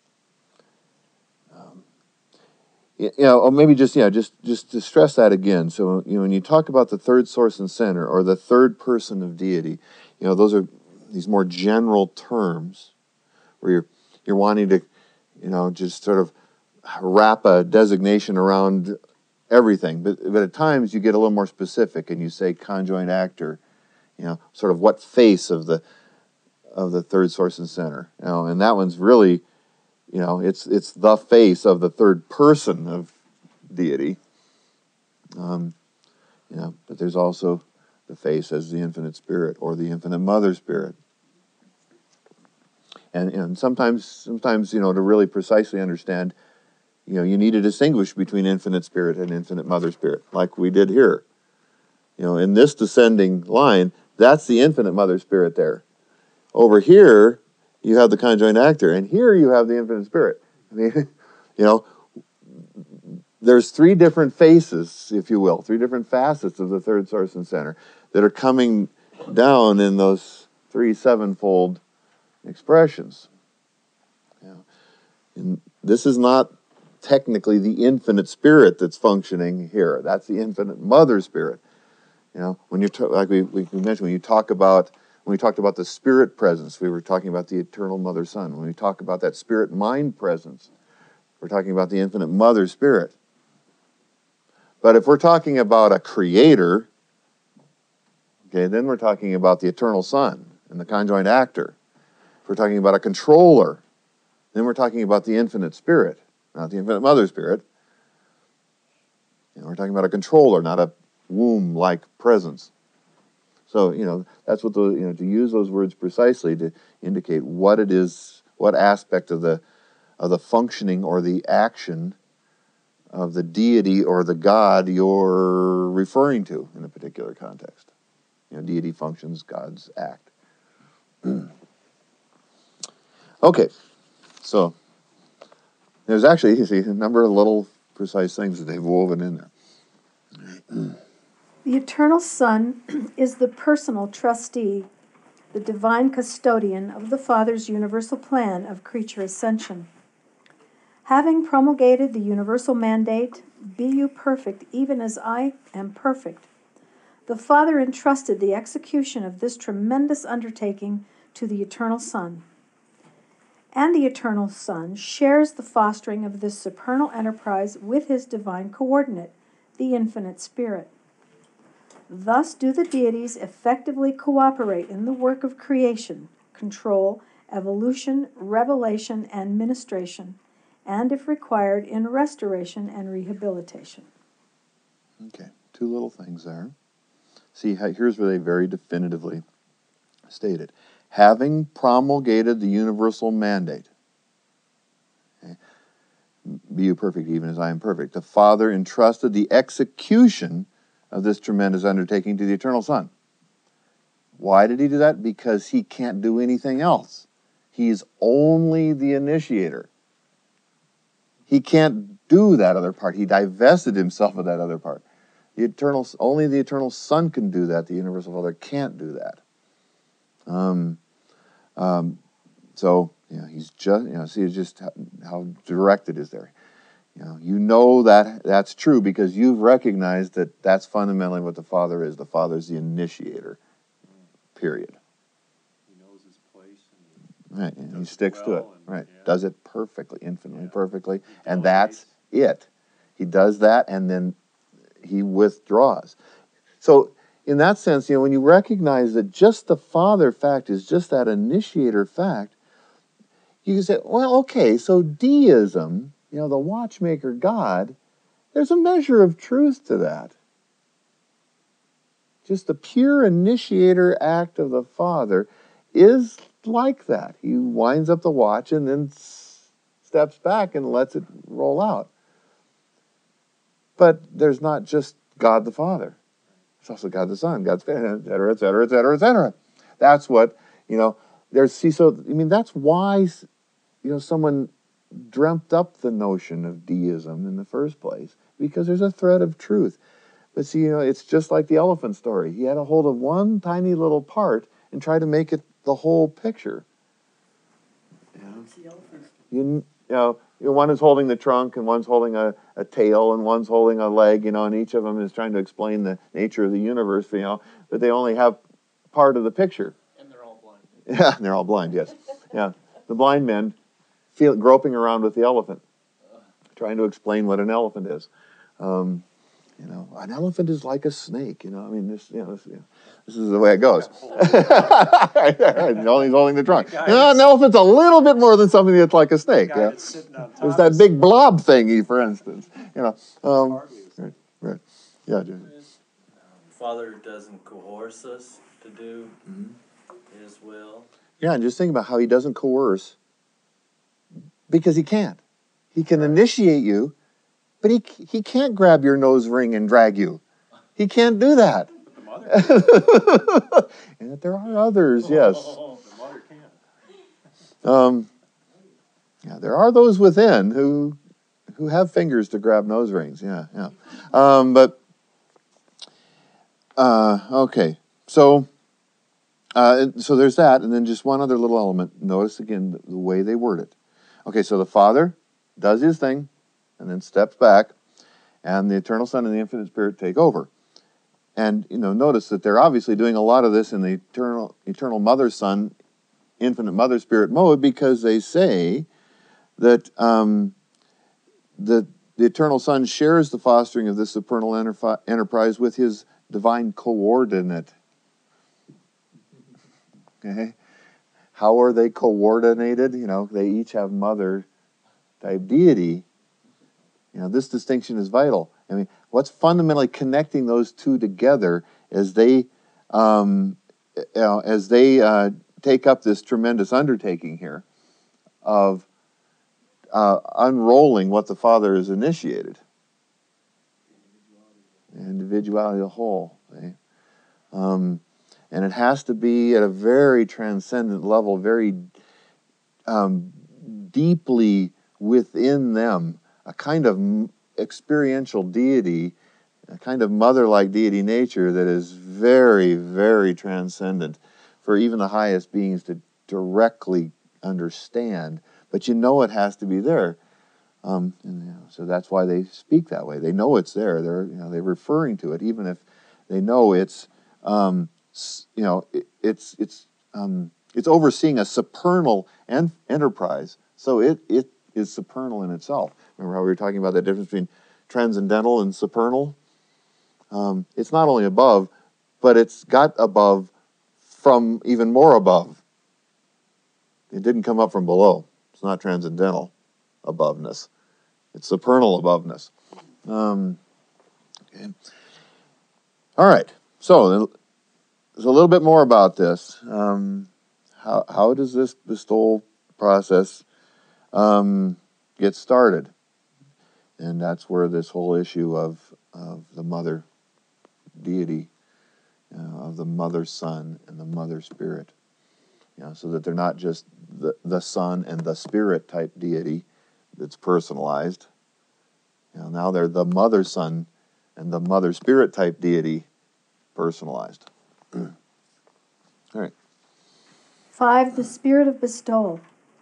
um, you know, or maybe just yeah, just just to stress that again. So you know, when you talk about the third source and center or the third person of deity, you know, those are these more general terms where you're you're wanting to, you know, just sort of wrap a designation around everything. But but at times you get a little more specific and you say conjoint actor, you know, sort of what face of the of the third source and center. You know, and that one's really, you know, it's it's the face of the third person of deity. Um, you know, but there's also the face as the infinite spirit or the infinite mother spirit. And, and sometimes, sometimes, you know, to really precisely understand, you know, you need to distinguish between infinite spirit and infinite mother spirit, like we did here. You know, in this descending line, that's the infinite mother spirit there. Over here, you have the conjoined actor, and here you have the infinite spirit. I mean, you know, there's three different faces, if you will, three different facets of the third source and center that are coming down in those three sevenfold expressions. You know, and this is not technically the infinite spirit that's functioning here. That's the infinite mother spirit. You know, when you like we, we mentioned, when you talk about when we talked about the spirit presence, we were talking about the eternal mother son. When we talk about that spirit mind presence, we're talking about the infinite mother spirit. But if we're talking about a creator, okay, then we're talking about the eternal son and the conjoined actor. If we're talking about a controller, then we're talking about the infinite spirit, not the infinite mother spirit. You know, we're talking about a controller, not a womb-like presence. So, you know, that's what the, you know, to use those words precisely to indicate what it is, what aspect of the of the functioning or the action of the deity or the God you're referring to in a particular context. You know, deity functions, God's act. Okay, so there's actually, you see, a number of little precise things that they've woven in there. The eternal Son is the personal trustee, the divine custodian of the Father's universal plan of creature ascension. Having promulgated the universal mandate, "Be you perfect, even as I am perfect," the Father entrusted the execution of this tremendous undertaking to the eternal Son. And the eternal Son shares the fostering of this supernal enterprise with his divine coordinate, the infinite Spirit. Thus do the deities effectively cooperate in the work of creation, control, evolution, revelation, and ministration, and, if required, in restoration and rehabilitation. Okay, two little things there. See, here's where they very definitively stated. Having promulgated the universal mandate, okay, be you perfect even as I am perfect, the Father entrusted the execution of this tremendous undertaking to the eternal Son. Why did he do that? Because he can't do anything else. He's only the initiator. He can't do that other part. He divested himself of that other part. The eternal, only the eternal Son can do that. The universal Father can't do that. Um, um, so, you know, he's just, you know, see just how, how direct it is there. You know, you know that that's true because you've recognized that that's fundamentally what the Father is. The Father is the initiator, period. He knows his place. And he right, and he does sticks it to it. well and, Right, yeah. does it perfectly, infinitely Yeah. perfectly, He and that's delegates. it. He does that, and then he withdraws. So, in that sense, you know, when you recognize that just the Father fact is just that initiator fact, you can say, well, okay, so deism, you know, the watchmaker God, there's a measure of truth to that. Just the pure initiator act of the Father is like that. He winds up the watch and then s- steps back and lets it roll out. But there's not just God the Father. It's also God the Son, God's Spirit, et cetera, et cetera, et cetera, et cetera. That's what, you know, there's, see, so, I mean, that's why, you know, someone dreamt up the notion of deism in the first place, because there's a thread of truth. But see, you know, it's just like the elephant story. He had a hold of one tiny little part and tried to make it the whole picture. You know, you, you know, one is holding the trunk and one's holding a, a tail and one's holding a leg, you know, and each of them is trying to explain the nature of the universe, you know, but they only have part of the picture. And they're all blind. Yeah, they're all blind, yes. Yeah, the blind men feel groping around with the elephant, trying to explain what an elephant is. Um, You know, an elephant is like a snake. You know, I mean, this, you know, this, you know, this is the way it goes. He's only holding the trunk. You know, an elephant's a little bit more than something that's like a snake. guy Yeah? that's sitting on top There's that is- big blob thingy, for instance. You know, um, Hardly a right, right, yeah. Jim. Father doesn't coerce us to do Mm-hmm. His will. Yeah, and just think about how he doesn't coerce, because he can't. He can initiate you, but he he can't grab your nose ring and drag you. He can't do that. But the mother, And there are others, yes. the mother can. Um, yeah, there are those within who who have fingers to grab nose rings. Yeah, yeah. Um, but uh, okay, so uh, so there's that, and then just one other little element. Notice again the, the way they word it. Okay, so the Father does his thing, and then steps back, and the Eternal Son and the Infinite Spirit take over. And you know, notice that they're obviously doing a lot of this in the eternal, eternal Mother Son, Infinite Mother Spirit mode, because they say that um, the, the Eternal Son shares the fostering of this supernal enterfi- enterprise with his divine coordinate. Okay, how are they coordinated? You know, they each have mother type deity. You know, this distinction is vital. I mean, what's fundamentally connecting those two together as they, um, you know, as they uh, take up this tremendous undertaking here of uh, unrolling what the Father has initiated. Individuality of the whole. See? Um, and it has to be at a very transcendent level, very um, deeply within them, a kind of experiential deity, a kind of mother-like deity nature that is very, very transcendent for even the highest beings to directly understand. But you know it has to be there. Um, and, you know, so that's why they speak that way. They know it's there. They're, you know, they're referring to it, even if they know it's, um, you know, it, it's it's um, it's overseeing a supernal en- enterprise. So it it is supernal in itself. Remember how we were talking about the difference between transcendental and supernal? Um, it's not only above, but it's got above from even more above. It didn't come up from below. It's not transcendental aboveness. It's supernal aboveness. Um, okay. All right. So there's a little bit more about this. Um, how how does this bestowal process um, get started? And that's where this whole issue of of the mother deity, you know, of the mother son and the mother spirit, you know, so that they're not just the the son and the spirit type deity that's personalized. You know, now they're the mother son and the mother spirit type deity personalized. All right. Five, the spirit of bestowal.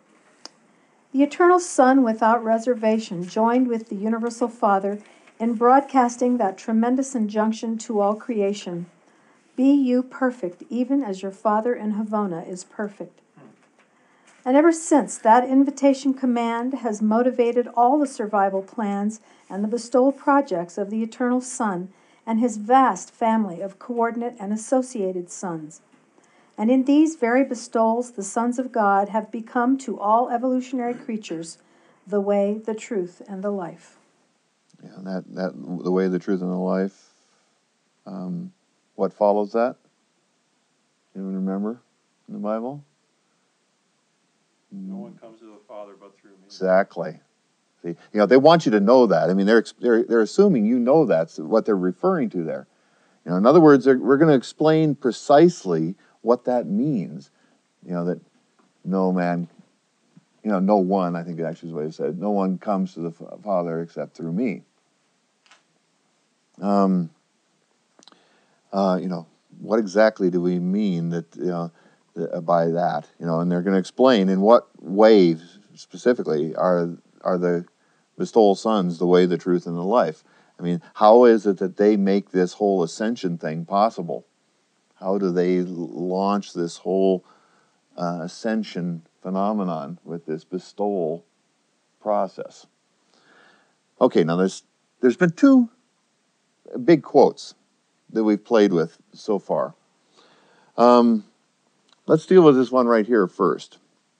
The eternal Son without reservation joined with the universal Father in broadcasting that tremendous injunction to all creation. Be you perfect, even as your Father in Havona is perfect. And ever since, that invitation command has motivated all the survival plans and the bestowal projects of the eternal Son and his vast family of coordinate and associated sons. And in these very bestowals, the sons of God have become to all evolutionary creatures the way, the truth, and the life. Yeah, that, that the way, the truth, and the life. Um, what follows that? Anyone remember in the Bible? No one comes to the Father but through me. Exactly. See, you know, they want you to know that. I mean, they're they're, they're assuming you know that's what they're referring to there. You know, in other words, we're going to explain precisely what that means. You know, that no man, you know, no one, I think actually is what he said, no one comes to the Father except through me. Um, uh, you know, what exactly do we mean that, you know, th- by that? You know, and they're going to explain in what way specifically are are the bestowal sons the way, the truth, and the life. I mean, how is it that they make this whole ascension thing possible? How do they launch this whole uh, ascension phenomenon with this bestowal process? Okay, now there's there's been two big quotes that we've played with so far. Um, let's deal with this one right here first.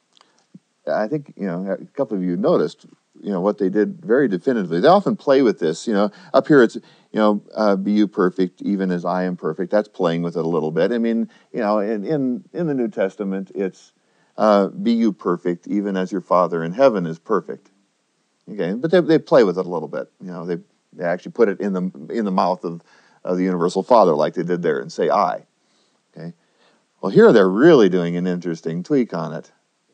I think, you know, a couple of you noticed, you know, what they did very definitively. They often play with this, you know. Up here it's, you know, uh, be you perfect even as I am perfect. That's playing with it a little bit. I mean, you know, in, in, in the New Testament, it's uh, be you perfect even as your Father in heaven is perfect. Okay, but they, they play with it a little bit. You know, they, they actually put it in the, in the mouth of, of the universal Father like they did there and say I. Okay. Well, here they're really doing an interesting tweak on it.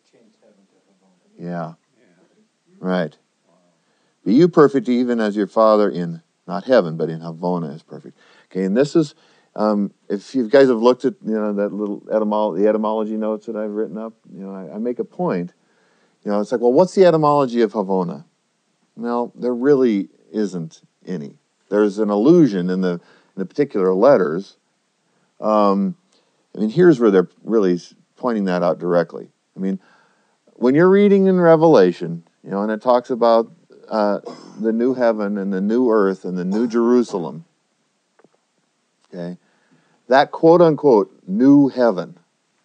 Yeah. Right. Be you perfect even as your Father in, not heaven, but in Havona is perfect. Okay, and this is, um, if you guys have looked at, you know, that little etymology, the etymology notes that I've written up, you know, I, I make a point. You know, it's like, well, what's the etymology of Havona? Well, there really isn't any. There's an allusion in the, in the particular letters. Um, I mean, here's where they're really pointing that out directly. I mean, when you're reading in Revelation, you know, and it talks about uh, the new heaven and the new earth and the new Jerusalem, okay, that quote-unquote new heaven,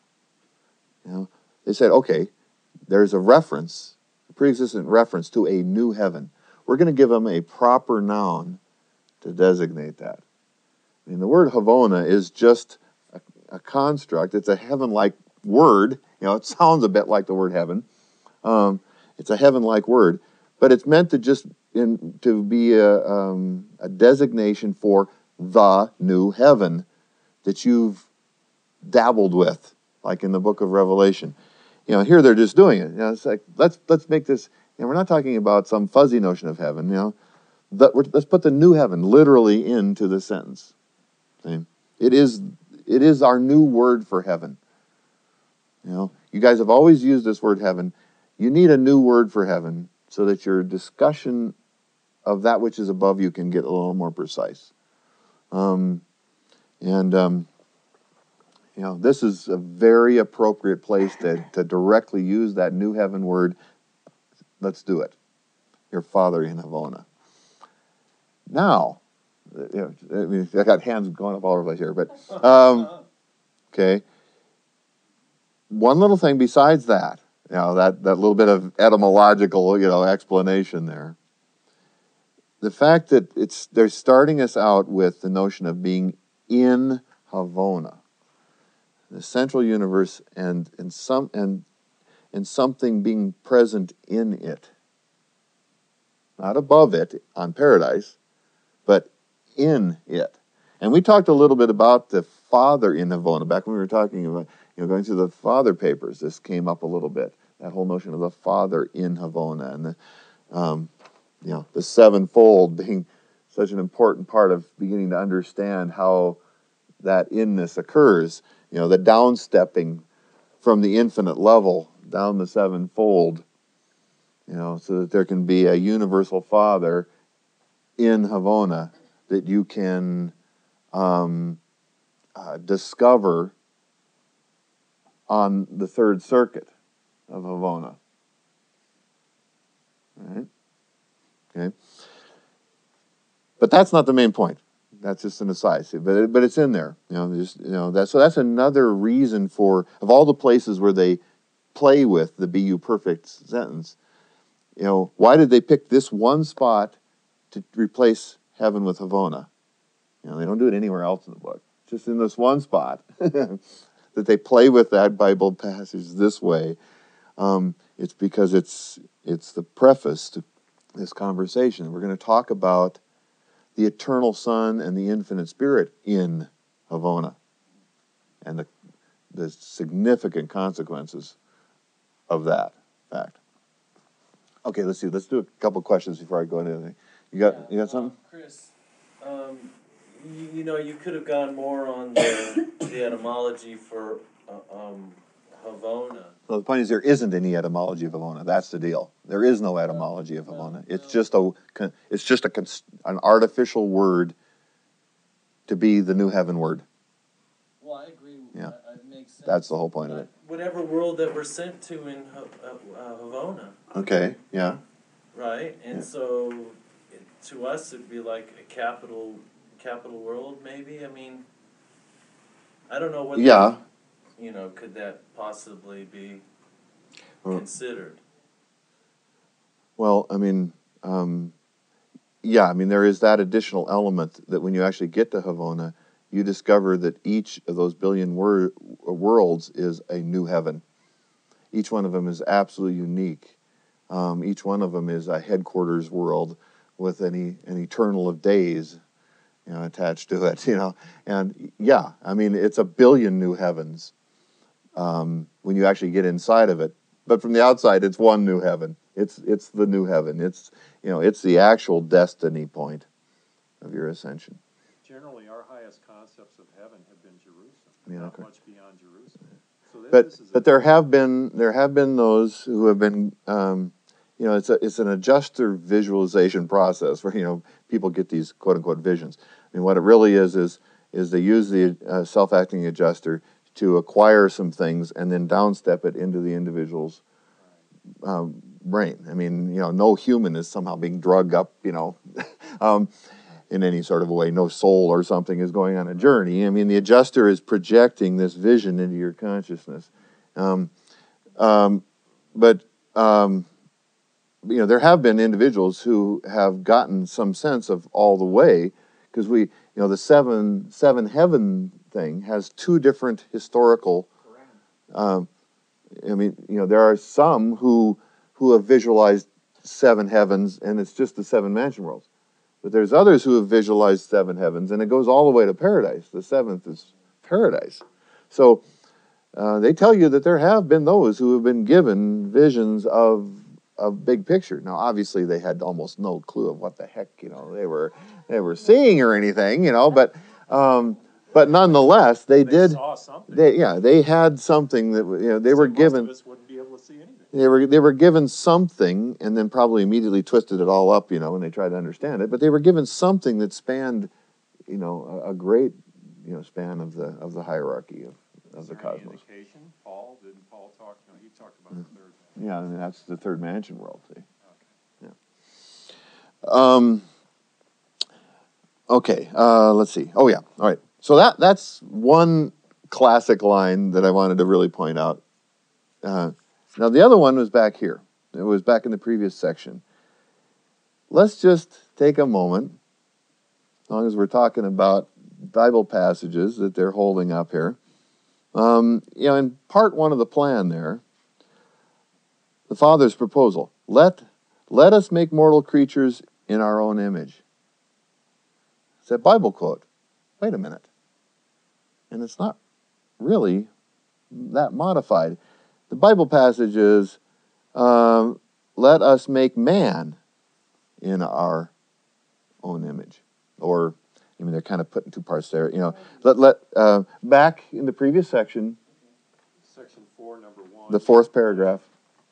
you know, they said, okay, there's a reference, a pre-existent reference to a new heaven. We're going to give them a proper noun to designate that. I mean, the word Havona is just a, a construct. It's a heaven-like word. You know, it sounds a bit like the word heaven. Um, it's a heaven-like word, but it's meant to just in, to be a, um, a designation for the new heaven that you've dabbled with, like in the book of Revelation. You know, here they're just doing it. You know, it's like let's let's make this. You know, we're not talking about some fuzzy notion of heaven. You know, the, we're, let's put the new heaven literally into the sentence. See? It is it is our new word for heaven. You know, you guys have always used this word heaven. You need a new word for heaven so that your discussion of that which is above you can get a little more precise. Um, and, um, you know, this is a very appropriate place to, to directly use that new heaven word. Let's do it. Your Father in Havona. Now, you know, I mean, I got hands going up all over the place here, but, um, okay. One little thing besides that, you know, that, that little bit of etymological, you know, explanation there. The fact that it's they're starting us out with the notion of being in Havona, the central universe, and and some and and something being present in it, not above it on paradise, but in it. And we talked a little bit about the Father in Havona back when we were talking about, you know, going through the Father papers. This came up a little bit. That whole notion of the Father in Havona and the um, you know, the sevenfold being such an important part of beginning to understand how that inness occurs. You know, the downstepping from the infinite level down the sevenfold, you know, so that there can be a universal Father in Havona that you can um, uh, discover on the third circuit of Havona. All right? Okay. But that's not the main point. That's just an aside. But it, but it's in there. You know, just you know that. So that's another reason for, of all the places where they play with the "Be You Perfect" sentence. You know, why did they pick this one spot to replace heaven with Havona? You know, they don't do it anywhere else in the book. Just in this one spot that they play with that Bible passage this way. Um, it's because it's it's the preface to this conversation. We're going to talk about the eternal Son and the infinite Spirit in Havona and the, the significant consequences of that fact. Okay, let's see. Let's do a couple questions before I go into anything. You got Yeah, you got something? Uh, Chris, um, you, you know, you could have gone more on the, the etymology for uh, um, Havona. Well, the point is there isn't any etymology of Havona. That's the deal. There is no etymology of Havona. It's just a it's just a an artificial word to be the new heaven word. Well, I agree. Yeah, uh, it makes sense. that's the whole point of it. Whatever world that we're sent to in Ha- uh, uh, Havona. Okay. Yeah. Right, and Yeah. so it, to us it'd be like a capital capital world, maybe? I mean, I don't know what. Yeah. The, you know, could that possibly be Well- considered? Well, I mean, um, yeah, I mean, there is that additional element that when you actually get to Havona, you discover that each of those billion wor- worlds is a new heaven. Each one of them is absolutely unique. Um, each one of them is a headquarters world with any an eternal of days, you know, attached to it. You know, and yeah, I mean, it's a billion new heavens um, when you actually get inside of it. But from the outside, it's one new heaven. It's it's the new heaven. It's you know, it's the actual destiny point of your ascension. Generally, our highest concepts of heaven have been Jerusalem, Yeah, not okay. much beyond Jerusalem. So that, But this is a but there have been there have been those who have been um, you know, it's a it's an adjuster visualization process where you know people get these quote unquote visions. I mean, what it really is is is they use the uh, self-acting adjuster to acquire some things and then downstep it into the individual's um, brain. I mean, you know, no human is somehow being drugged up, you know, um, in any sort of a way. No soul or something is going on a journey. I mean, the adjuster is projecting this vision into your consciousness. Um, um, but, um, you know, there have been individuals who have gotten some sense of all the way, because we, you know, the seven, seven heaven thing has two different historical um, I mean, you know, there are some who who have visualized seven heavens, and it's just the seven mansion worlds. But there's others who have visualized seven heavens, and it goes all the way to paradise. The seventh is paradise. So uh, they tell you that there have been those who have been given visions of of big picture. Now, obviously, they had almost no clue of what the heck you know they were they were seeing or anything, you know. But um, but nonetheless, they, they did. saw something. They yeah, they had something that you know they were Most given. of us wouldn't be able to see anything. They were they were given something, and then probably immediately twisted it all up, you know, when they tried to understand it. But they were given something that spanned, you know, a, a great, you know, span of the of the hierarchy of, of Is the there any cosmos. indication? Paul, didn't Paul talk? No, he talked about the third man. Yeah, I mean that's the third mansion world. See. Okay. Um. Okay. Uh, let's see. Oh yeah. All right. So that that's one classic line that I wanted to really point out. Uh, now the other one was back here. It was back in the previous section. Let's just take a moment, as long as we're talking about Bible passages that they're holding up here. Um, you know, in part one of the plan there, the Father's proposal, let let us make mortal creatures in our own image. It's a Bible quote. Wait a minute. And it's not really that modified. The Bible passage is, um, let us make man in our own image. Or, I mean, they're kind of put in two parts there. You know, let, let uh, back in the previous section, Section four, number one. the fourth paragraph.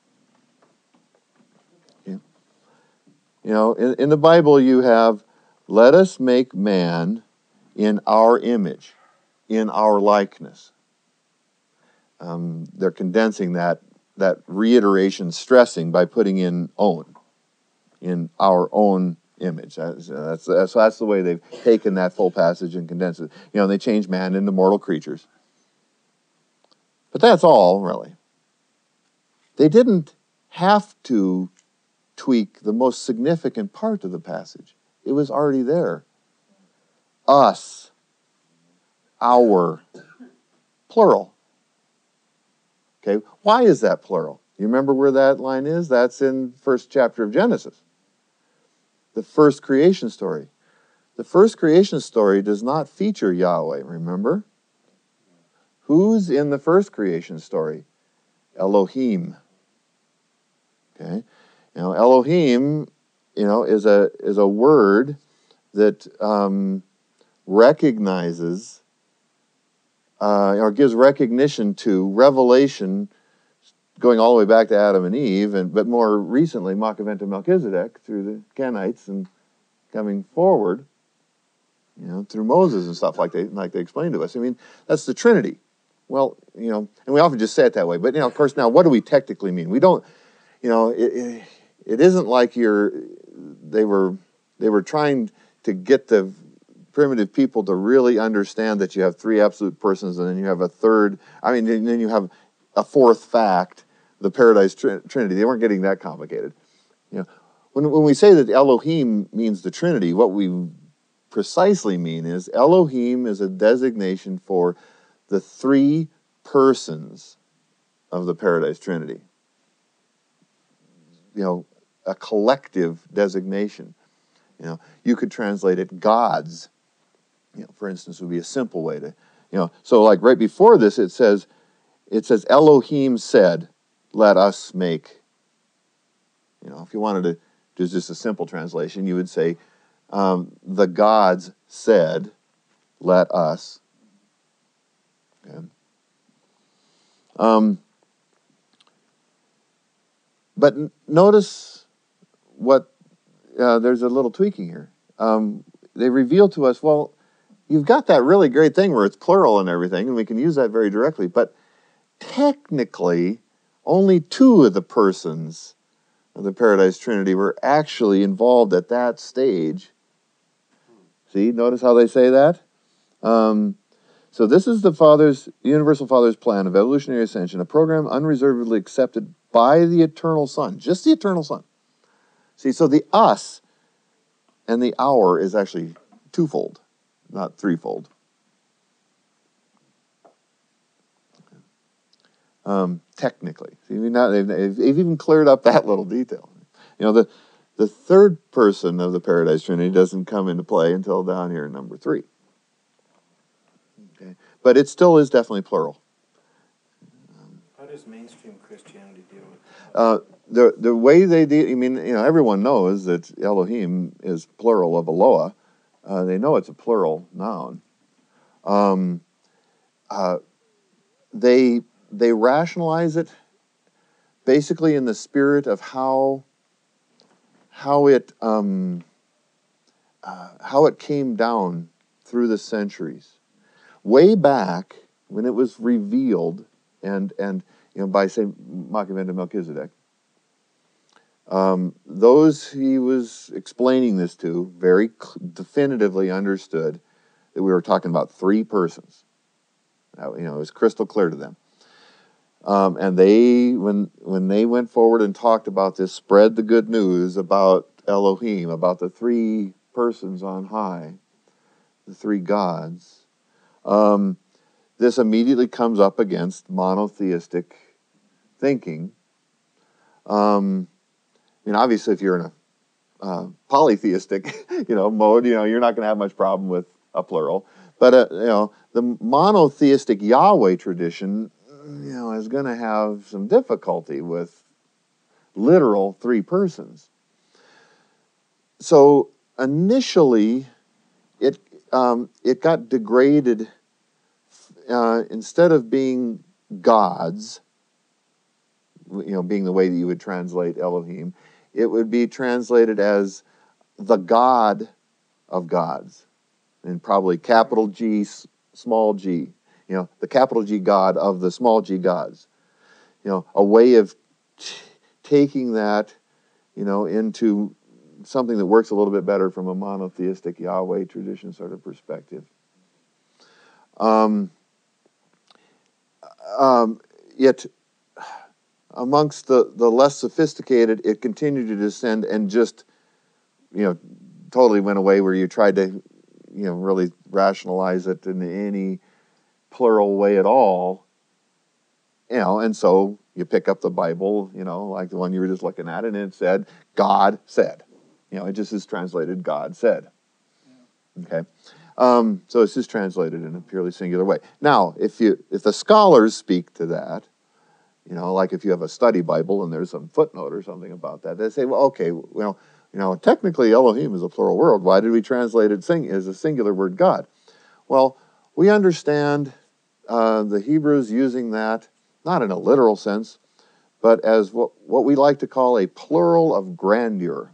Yeah. You know, in, in the Bible you have, let us make man in our image, in our likeness. Um, they're condensing that that reiteration, stressing by putting in own, in our own image. That's that's that's, that's the way they've taken that full passage and condensed it. You know, they changed man into mortal creatures. But that's all, really. They didn't have to tweak the most significant part of the passage. It was already there. Us, our, plural. Okay, why is that plural? You remember where that line is? That's in first chapter of Genesis. The first creation story. The first creation story does not feature Yahweh, remember? Who's in the first creation story? Elohim. Okay? You know, Elohim, you know, is a is a word that um, recognizes uh, or gives recognition to revelation, going all the way back to Adam and Eve, and but more recently, Makaventa Melchizedek through the Kenites and coming forward, you know, through Moses and stuff like they like they explained to us. I mean, that's the Trinity. Well, you know, and we often just say it that way. But you know, of course, now what do we technically mean? We don't, you know, it it, it isn't like you're they were they were trying to get the primitive people to really understand that you have three absolute persons, and then you have a third, I mean, and then you have a fourth fact, the Paradise Trin- Trinity. They weren't getting that complicated. You know, when, when we say that Elohim means the Trinity, what we precisely mean is Elohim is a designation for the three persons of the Paradise Trinity. You know, a collective designation. You know, you could translate it gods. You know, for instance, would be a simple way to, you know, so like right before this, it says, it says Elohim said, "Let us make." You know, if you wanted to do just a simple translation, you would say, um, "The gods said, let us." Okay. Um, but n- notice what. Uh, there's a little tweaking here. Um, they reveal to us, well, you've got that really great thing where it's plural and everything, and we can use that very directly, but technically, only two of the persons of the Paradise Trinity were actually involved at that stage. See, notice how they say that? Um, so this is the Father's, Universal Father's plan of evolutionary ascension, a program unreservedly accepted by the Eternal Son, just the Eternal Son. See, so the us and the our is actually twofold, not threefold. Um, technically. See, I mean, now they've, they've even cleared up that little detail. You know, the, the third person of the Paradise Trinity doesn't come into play until down here in number three. Okay. But it still is definitely plural. How does mainstream Christianity deal with Uh, the the way they deal, I mean, you know, everyone knows that Elohim is plural of Eloah. Uh, they know it's a plural noun. Um, uh, they they rationalize it basically in the spirit of how how it um, uh, how it came down through the centuries. Way back when it was revealed, and and you know by Saint Machiavel Melchizedek. Um, those he was explaining this to very definitively understood that we were talking about three persons. Now, you know, it was crystal clear to them. Um, and they, when when they went forward and talked about this, spread the good news about Elohim, about the three persons on high, the three gods. Um, this immediately comes up against monotheistic thinking. Um, I mean, obviously, if you're in a uh, polytheistic, you know, mode, you know, you're not going to have much problem with a plural. But uh, you know, the monotheistic Yahweh tradition, you know, is going to have some difficulty with literal three persons. So initially, it um, it got degraded. Uh, instead of being gods, you know, being the way that you would translate Elohim, it would be translated as the God of gods, and probably capital G, small g. You know, the capital G God of the small g gods. You know, a way of t- taking that, you know, into something that works a little bit better from a monotheistic Yahweh tradition sort of perspective. Um, um, yet, amongst the, the less sophisticated, it continued to descend and just, you know, totally went away where you tried to, you know, really rationalize it in any plural way at all. You know, and so you pick up the Bible, you know, like the one you were just looking at, and it said, God said. You know, it just is translated, God said. Okay? Um, so it's just translated in a purely singular way. Now, if you if the scholars speak to that, you know, like if you have a study Bible and there's some footnote or something about that, they say, well, okay, well, you know, technically Elohim is a plural word. Why did we translate it sing as a singular word, God? Well, we understand uh, the Hebrews using that, not in a literal sense, but as what, what we like to call a plural of grandeur.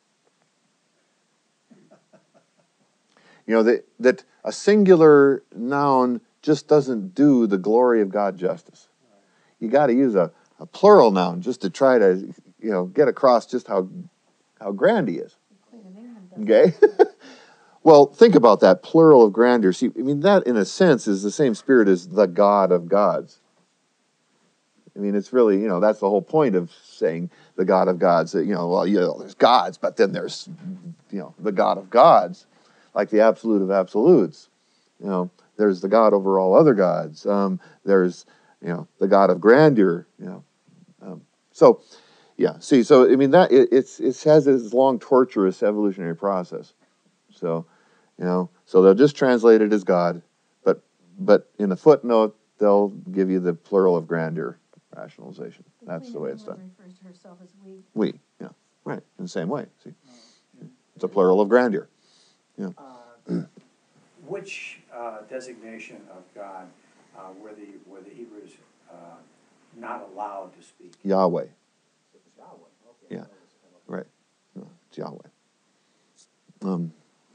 You know, that, that a singular noun just doesn't do the glory of God justice. You got to use a, a plural noun just to try to, you know, get across just how how grand he is. Okay? well, think about that plural of grandeur. See, I mean, that in a sense is the same spirit as the God of gods. I mean, it's really, you know, that's the whole point of saying the God of gods. That, you know, well, you know, there's gods, but then there's, you know, the God of gods, like the absolute of absolutes. You know, there's the God over all other gods. Um, there's, you know, the God of grandeur. You know, um, so, yeah. See, so I mean, that it, it's it has this long, torturous evolutionary process. So, you know, so they'll just translate it as God, but but in the footnote they'll give you the plural of grandeur rationalization. That's the way it's done. Refers to herself as we. We, yeah, right, in the same way. See, it's a plural of grandeur. Yeah. Uh, which uh, designation of God uh, were the were the Hebrews uh, not allowed to speak? Yahweh. It was Yahweh. Okay. Yeah. Right. No, it's Yahweh. Um.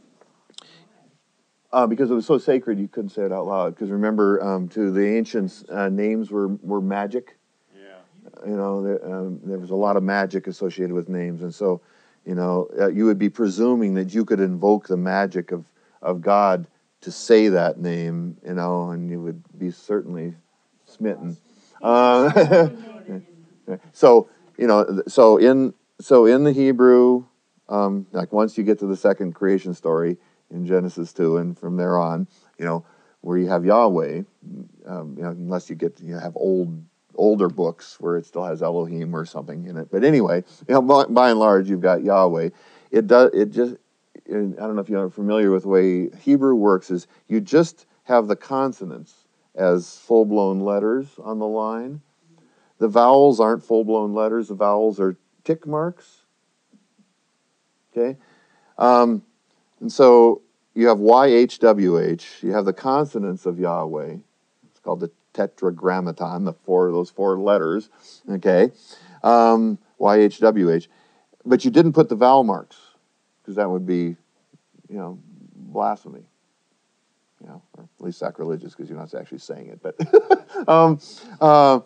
Uh, because it was so sacred, you couldn't say it out loud. Because remember, um, to the ancients, uh, names were, were magic. Yeah. You know, there, um, there was a lot of magic associated with names, and so, you know, uh, you would be presuming that you could invoke the magic of, of God to say that name, you know, and you would be certainly smitten. Uh, so, you know, so in so in the Hebrew, um, like once you get to the second creation story in Genesis two, and from there on, you know, where you have Yahweh, um, you know, unless you get you have old older books where it still has Elohim or something in it. But anyway, you know, by, by and large, you've got Yahweh. It does. It just. I don't know if you're familiar with the way Hebrew works. Is you just have the consonants as full-blown letters on the line. The vowels aren't full-blown letters. The vowels are tick marks. Okay, um, and so you have Y H W H. You have the consonants of Yahweh. It's called the tetragrammaton, the four those four letters. Okay, um, Y H W H. But you didn't put the vowel marks because that would be, you know, blasphemy. You know, or at least sacrilegious because you're not actually saying it. But, um, uh,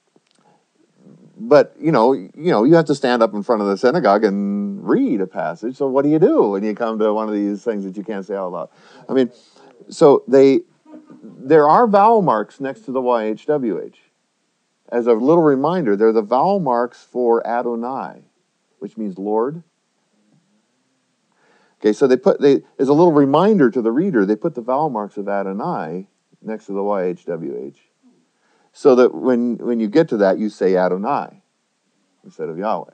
but you know, you know, you have to stand up in front of the synagogue and read a passage. So what do you do when you come to one of these things that you can't say out loud? I mean, so they there are vowel marks next to the Y H W H. As a little reminder, they're the vowel marks for Adonai, which means Lord. Okay, so they put they as a little reminder to the reader, they put the vowel marks of Adonai next to the Y H W H, so that when when you get to that, you say Adonai instead of Yahweh.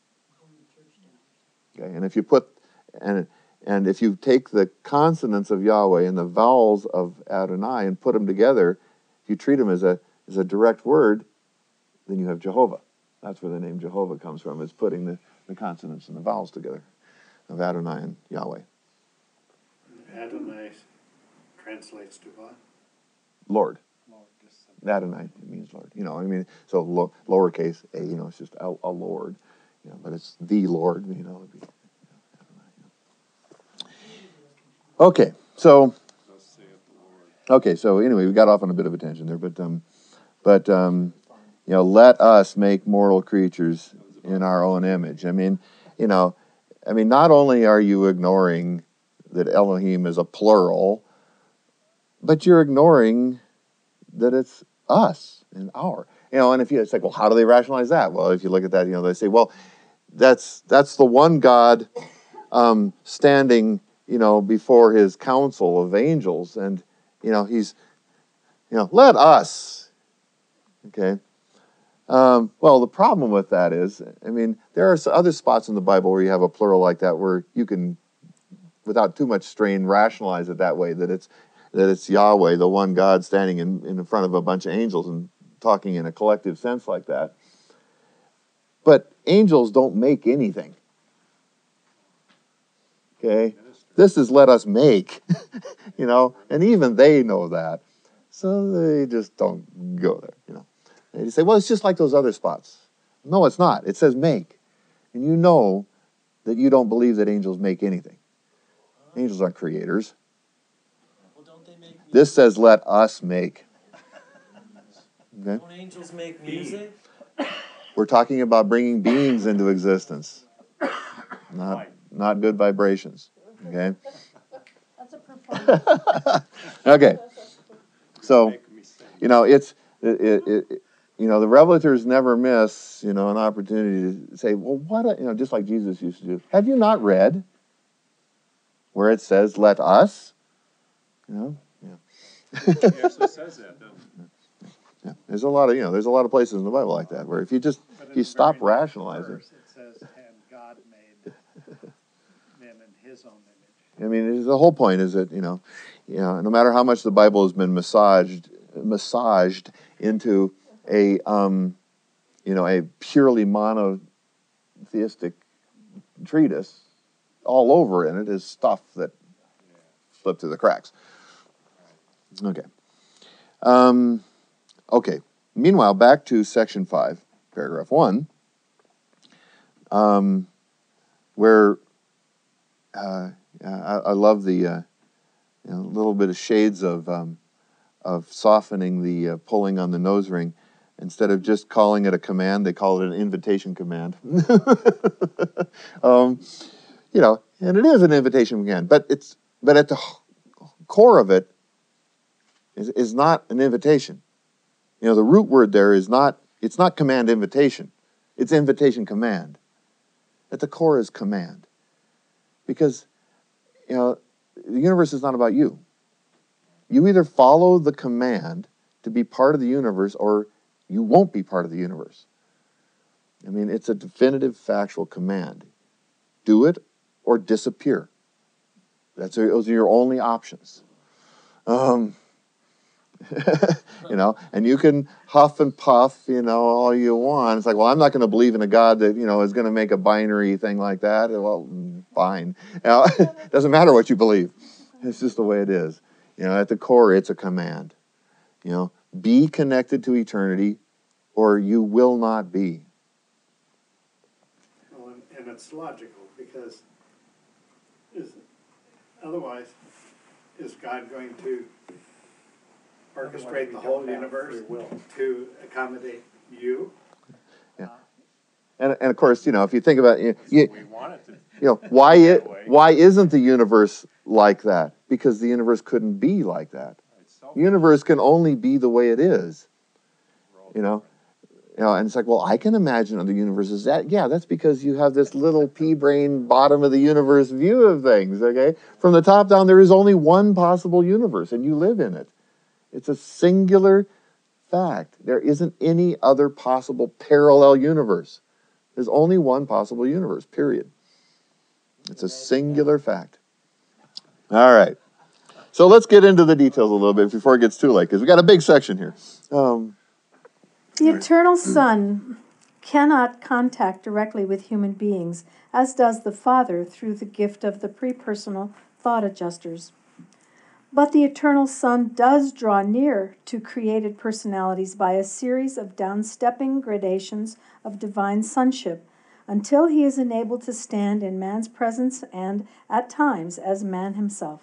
Okay, and if you put and and if you take the consonants of Yahweh and the vowels of Adonai and put them together, if you treat them as a as a direct word, then you have Jehovah. That's where the name Jehovah comes from, is putting the, the consonants and the vowels together of Adonai and Yahweh. Adonai translates to what? Lord. Adonai means Lord. You know, I mean, so lo, lowercase a, you know, it's just a, a Lord. You know, but it's the Lord. You know. It'd be, you know, okay, so. Okay, so anyway, we got off on a bit of a tangent there, but um, but um, you know, let us make mortal creatures in our own image. I mean, you know. I mean, not only are you ignoring that Elohim is a plural, but you're ignoring that it's us and our. You know, and if you, it's like, well, how do they rationalize that? Well, if you look at that, you know, they say, well, that's that's the one God um, standing, you know, before his council of angels, and you know, he's, you know, let us. Okay. Um, well, the problem with that is, I mean, there are other spots in the Bible where you have a plural like that, where you can, without too much strain, rationalize it that way, that it's that it's Yahweh, the one God, standing in, in front of a bunch of angels and talking in a collective sense like that. But angels don't make anything. Okay? This is let us make, you know, and even they know that. So they just don't go there, you know. They say, well, it's just like those other spots. No, it's not. It says make. And you know that you don't believe that angels make anything. Angels aren't creators. Well, don't they make music? This says let us make. Okay? Don't angels make music? We're talking about bringing beings into existence. Not, not good vibrations. Okay? Okay. So, Make me sing. you know, it's, it, it, it, you know, the revelators never miss, you know, an opportunity to say, well, what, a, you know, just like Jesus used to do. Have you not read where it says, let us? You know, yeah. He actually says that, doesn't he? Yeah. There's a lot of, you know, there's a lot of places in the Bible like that where if you just, But in if you the stop very next rationalizing. verse, it says, and God made them in his own image. I mean, the whole point is that, you know, you know, no matter how much the Bible has been massaged, massaged into a, um, you know, a purely monotheistic treatise, all over in it is stuff that slipped through the cracks. Okay. Um, okay. Meanwhile, back to section five, paragraph one, um, where uh, I, I love the uh, you know, little bit of shades of um, of softening the uh, pulling on the nose ring. Instead of just calling it a command, they call it an invitation command. um, you know, and it is an invitation command, but it's but at the core of it is, is not an invitation. You know, the root word there is not, it's not command invitation. It's invitation command. At the core is command. Because, you know, the universe is not about you. You either follow the command to be part of the universe or you won't be part of the universe. I mean, it's a definitive factual command. Do it or disappear. That's, those are your only options. Um, you know, and you can huff and puff, you know, all you want. It's like, well, I'm not going to believe in a God that, you know, is going to make a binary thing like that. Well, fine. You know, it doesn't matter what you believe. It's just the way it is. You know, at the core, it's a command. You know, be connected to eternity or you will not be. Well, and, and it's logical because is otherwise, is God going to orchestrate the whole universe to accommodate you? Yeah. And, and of course, you know, if you think about it, you, We want it to. you know, why it, that way. why isn't the universe like that? Because the universe couldn't be like that. The universe can only be the way it is. You know, you know, and it's like, well, I can imagine other universes. That yeah, that's because you have this little pea-brain bottom of the universe view of things. Okay, from the top down, there is only one possible universe, and you live in it. It's a singular fact. There isn't any other possible parallel universe. There's only one possible universe, period. It's a singular fact. All right. So let's get into the details a little bit before it gets too late, because we got a big section here. Um, The eternal Son cannot contact directly with human beings, as does the Father through the gift of the pre-personal thought adjusters. But the eternal Son does draw near to created personalities by a series of downstepping gradations of divine sonship until he is enabled to stand in man's presence and, at times, as man himself.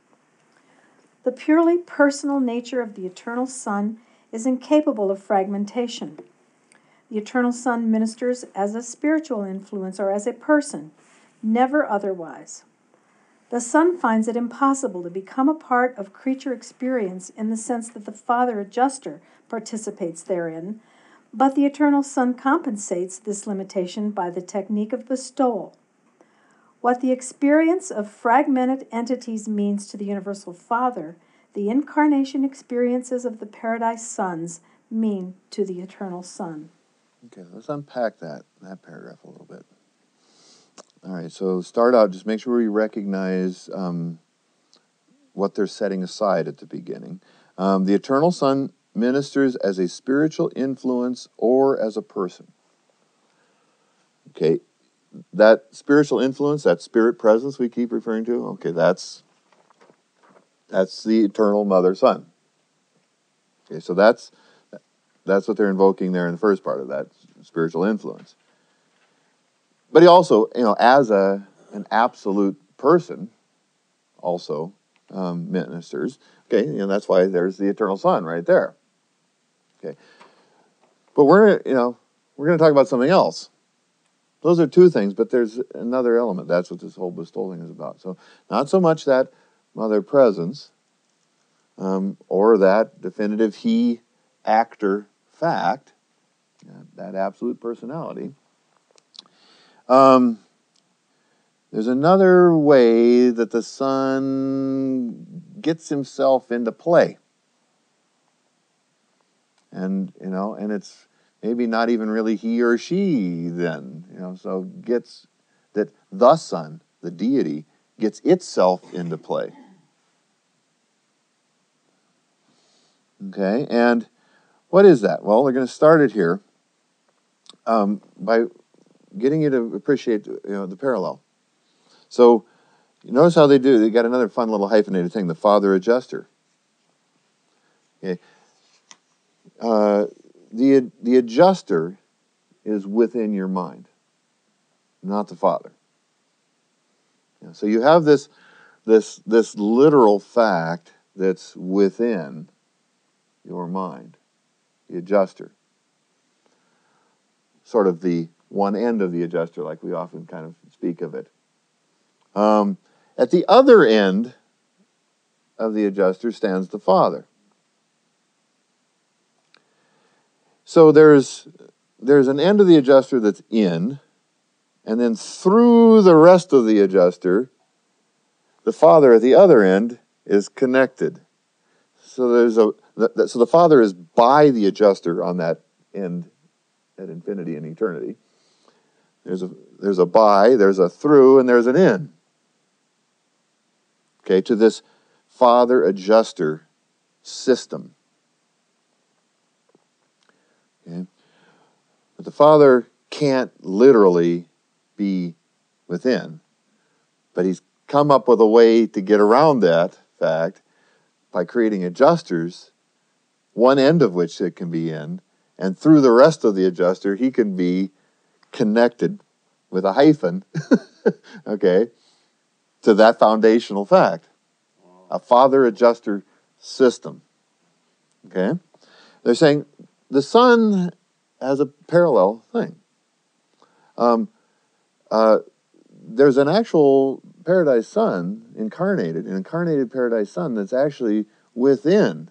The purely personal nature of the eternal Son is incapable of fragmentation. The eternal Son ministers as a spiritual influence or as a person, never otherwise. The Son finds it impossible to become a part of creature experience in the sense that the Father adjuster participates therein, but the eternal Son compensates this limitation by the technique of bestowal. What the experience of fragmented entities means to the universal Father, the incarnation experiences of the Paradise Sons mean to the eternal Son. okay, let's unpack that, that paragraph a little bit. All right, so start out, just make sure we recognize um, what they're setting aside at the beginning. Um, the eternal Son ministers as a spiritual influence or as a person. Okay, that spiritual influence, that spirit presence we keep referring to, okay, that's that's the eternal Mother Son. Okay, so that's that's what they're invoking there in the first part of that spiritual influence. But he also, you know, as a an absolute person, also um, ministers. Okay, you know, that's why there's the eternal Son right there. Okay, but we're you know we're going to talk about something else. Those are two things, but there's another element. That's what this whole bestowing is about. So not so much that mother presence, um, or that definitive he actor fact, that absolute personality. Um, there's another way that the Son gets himself into play. And, you know, and it's maybe not even really he or she then, you know, so gets that the Son, the deity, gets itself into play. Okay, and what is that? Well, we're going to start it here um, by getting you to appreciate, you know, the parallel. So, you notice how they do. They got another fun little hyphenated thing, the father adjuster. Okay, uh, the the adjuster is within your mind, not the father. Yeah, so you have this this this literal fact that's within your mind, the adjuster. Sort of the one end of the adjuster, like we often kind of speak of it. Um, at the other end of the adjuster stands the father. So there's there's an end of the adjuster that's in, and then through the rest of the adjuster, the father at the other end is connected. So there's a so the father is by the adjuster on that end at infinity and eternity. There's a there's a by, there's a through, and there's an in. Okay, to this father adjuster system. Okay. But the father can't literally be within, but he's come up with a way to get around that fact by creating adjusters, one end of which it can be in, and through the rest of the adjuster, he can be connected with a hyphen, okay, to that foundational fact. A father adjuster system. Okay? They're saying the Son has a parallel thing. Um, uh, there's an actual Paradise Son incarnated, an incarnated Paradise Son that's actually within.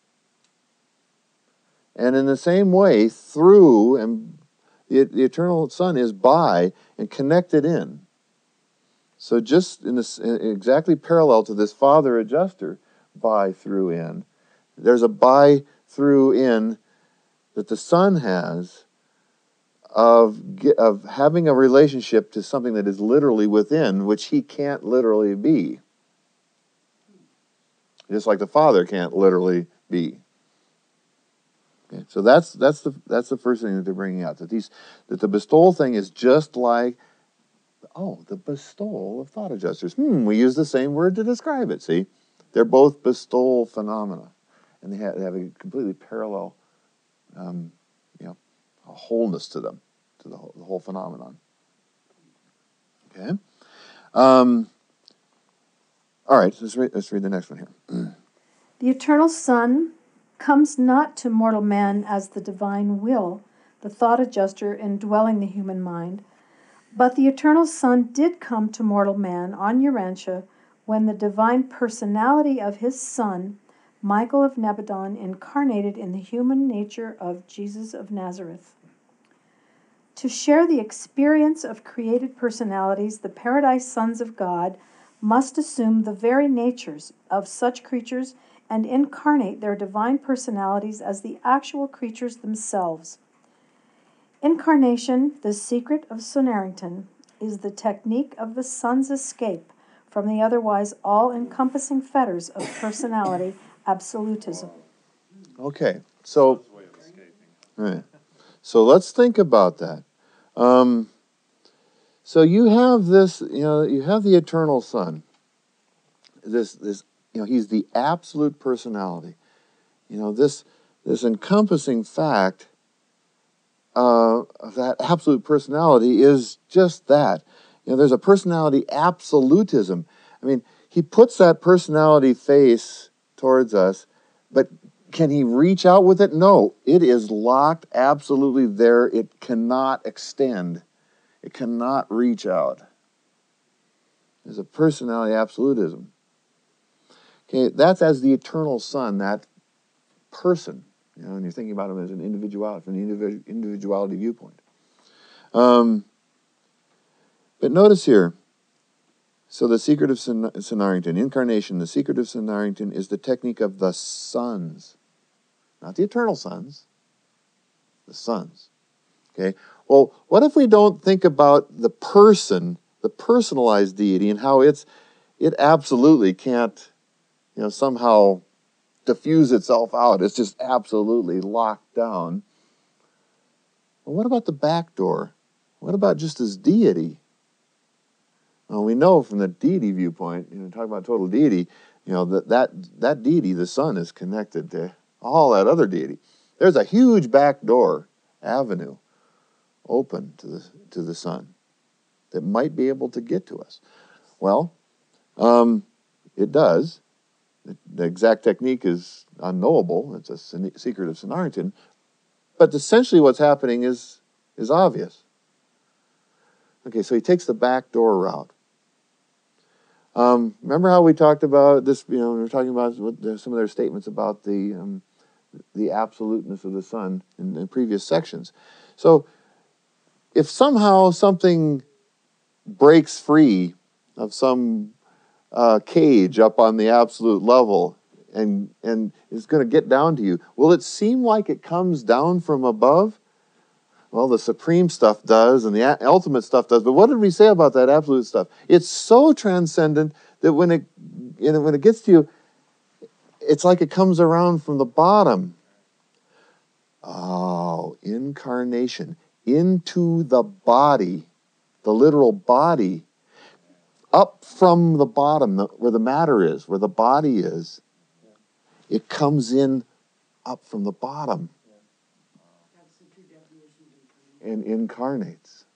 And in the same way, through, and the, the Eternal Son is by and connected in. So just in this, exactly parallel to this father adjuster, by, through, in, there's a by, through, in that the Son has of, of having a relationship to something that is literally within, which he can't literally be. Just like the Father can't literally be. Okay, so that's that's the that's the first thing that they're bringing out, that these that the bestowal thing is just like, oh, the bestowal of thought adjusters. Hmm, we use the same word to describe it. See, they're both bestowal phenomena, and they have, they have a completely parallel, um, you know, a wholeness to them, to the whole, the whole phenomenon. Okay. Um, all right. Let's read. Let's read the next one here. The Eternal Son comes not to mortal man as the divine will, the thought adjuster indwelling the human mind, but the Eternal Son did come to mortal man on Urantia when the divine personality of his Son, Michael of Nebadon, incarnated in the human nature of Jesus of Nazareth. To share the experience of created personalities, the Paradise Sons of God must assume the very natures of such creatures and incarnate their divine personalities as the actual creatures themselves. Incarnation, the secret of Sonarrington, is the technique of the Son's escape from the otherwise all-encompassing fetters of personality absolutism. Okay, so right. So let's think about that. Um, so you have this, you know, you have the Eternal Son. This, this, you know, he's the absolute personality. You know, this, this encompassing fact uh, of that absolute personality is just that. You know, there's a personality absolutism. I mean, he puts that personality face towards us, but can he reach out with it? No, it is locked absolutely there. It cannot extend. It cannot reach out. There's a personality absolutism. Okay, that's as the eternal Son, that person. You know, and you're thinking about him as an individuality, from the individu- individuality viewpoint. Um, but notice here, so the secret of St. Narrington, incarnation, the secret of Saint Narrington is the technique of the sons. Not the eternal sons, the sons. Okay? Well, what if we don't think about the person, the personalized deity, and how it's it absolutely can't, you know, somehow diffuse itself out. It's just absolutely locked down. Well, what about the back door? What about just his deity? Well, we know from the deity viewpoint, you know, talking about total deity, you know, that, that that deity, the Son, is connected to all that other deity. There's a huge back door, avenue, open to the to the Son that might be able to get to us. Well, um, it does. The, the exact technique is unknowable. It's a secret of Saint Narrington. But essentially what's happening is is obvious. Okay, so he takes the back door route. Um, remember how we talked about this, you know, we were talking about what, some of their statements about the um, the absoluteness of the Son in, in previous sections. So if somehow something breaks free of some uh, cage up on the absolute level and, and is going to get down to you, will it seem like it comes down from above? Well, the supreme stuff does, and the ultimate stuff does. But what did we say about that absolute stuff? It's so transcendent that when it, you know, when it gets to you, it's like it comes around from the bottom. Oh, incarnation into the body, the literal body, up from the bottom, where the matter is, where the body is. It comes in up from the bottom and incarnates.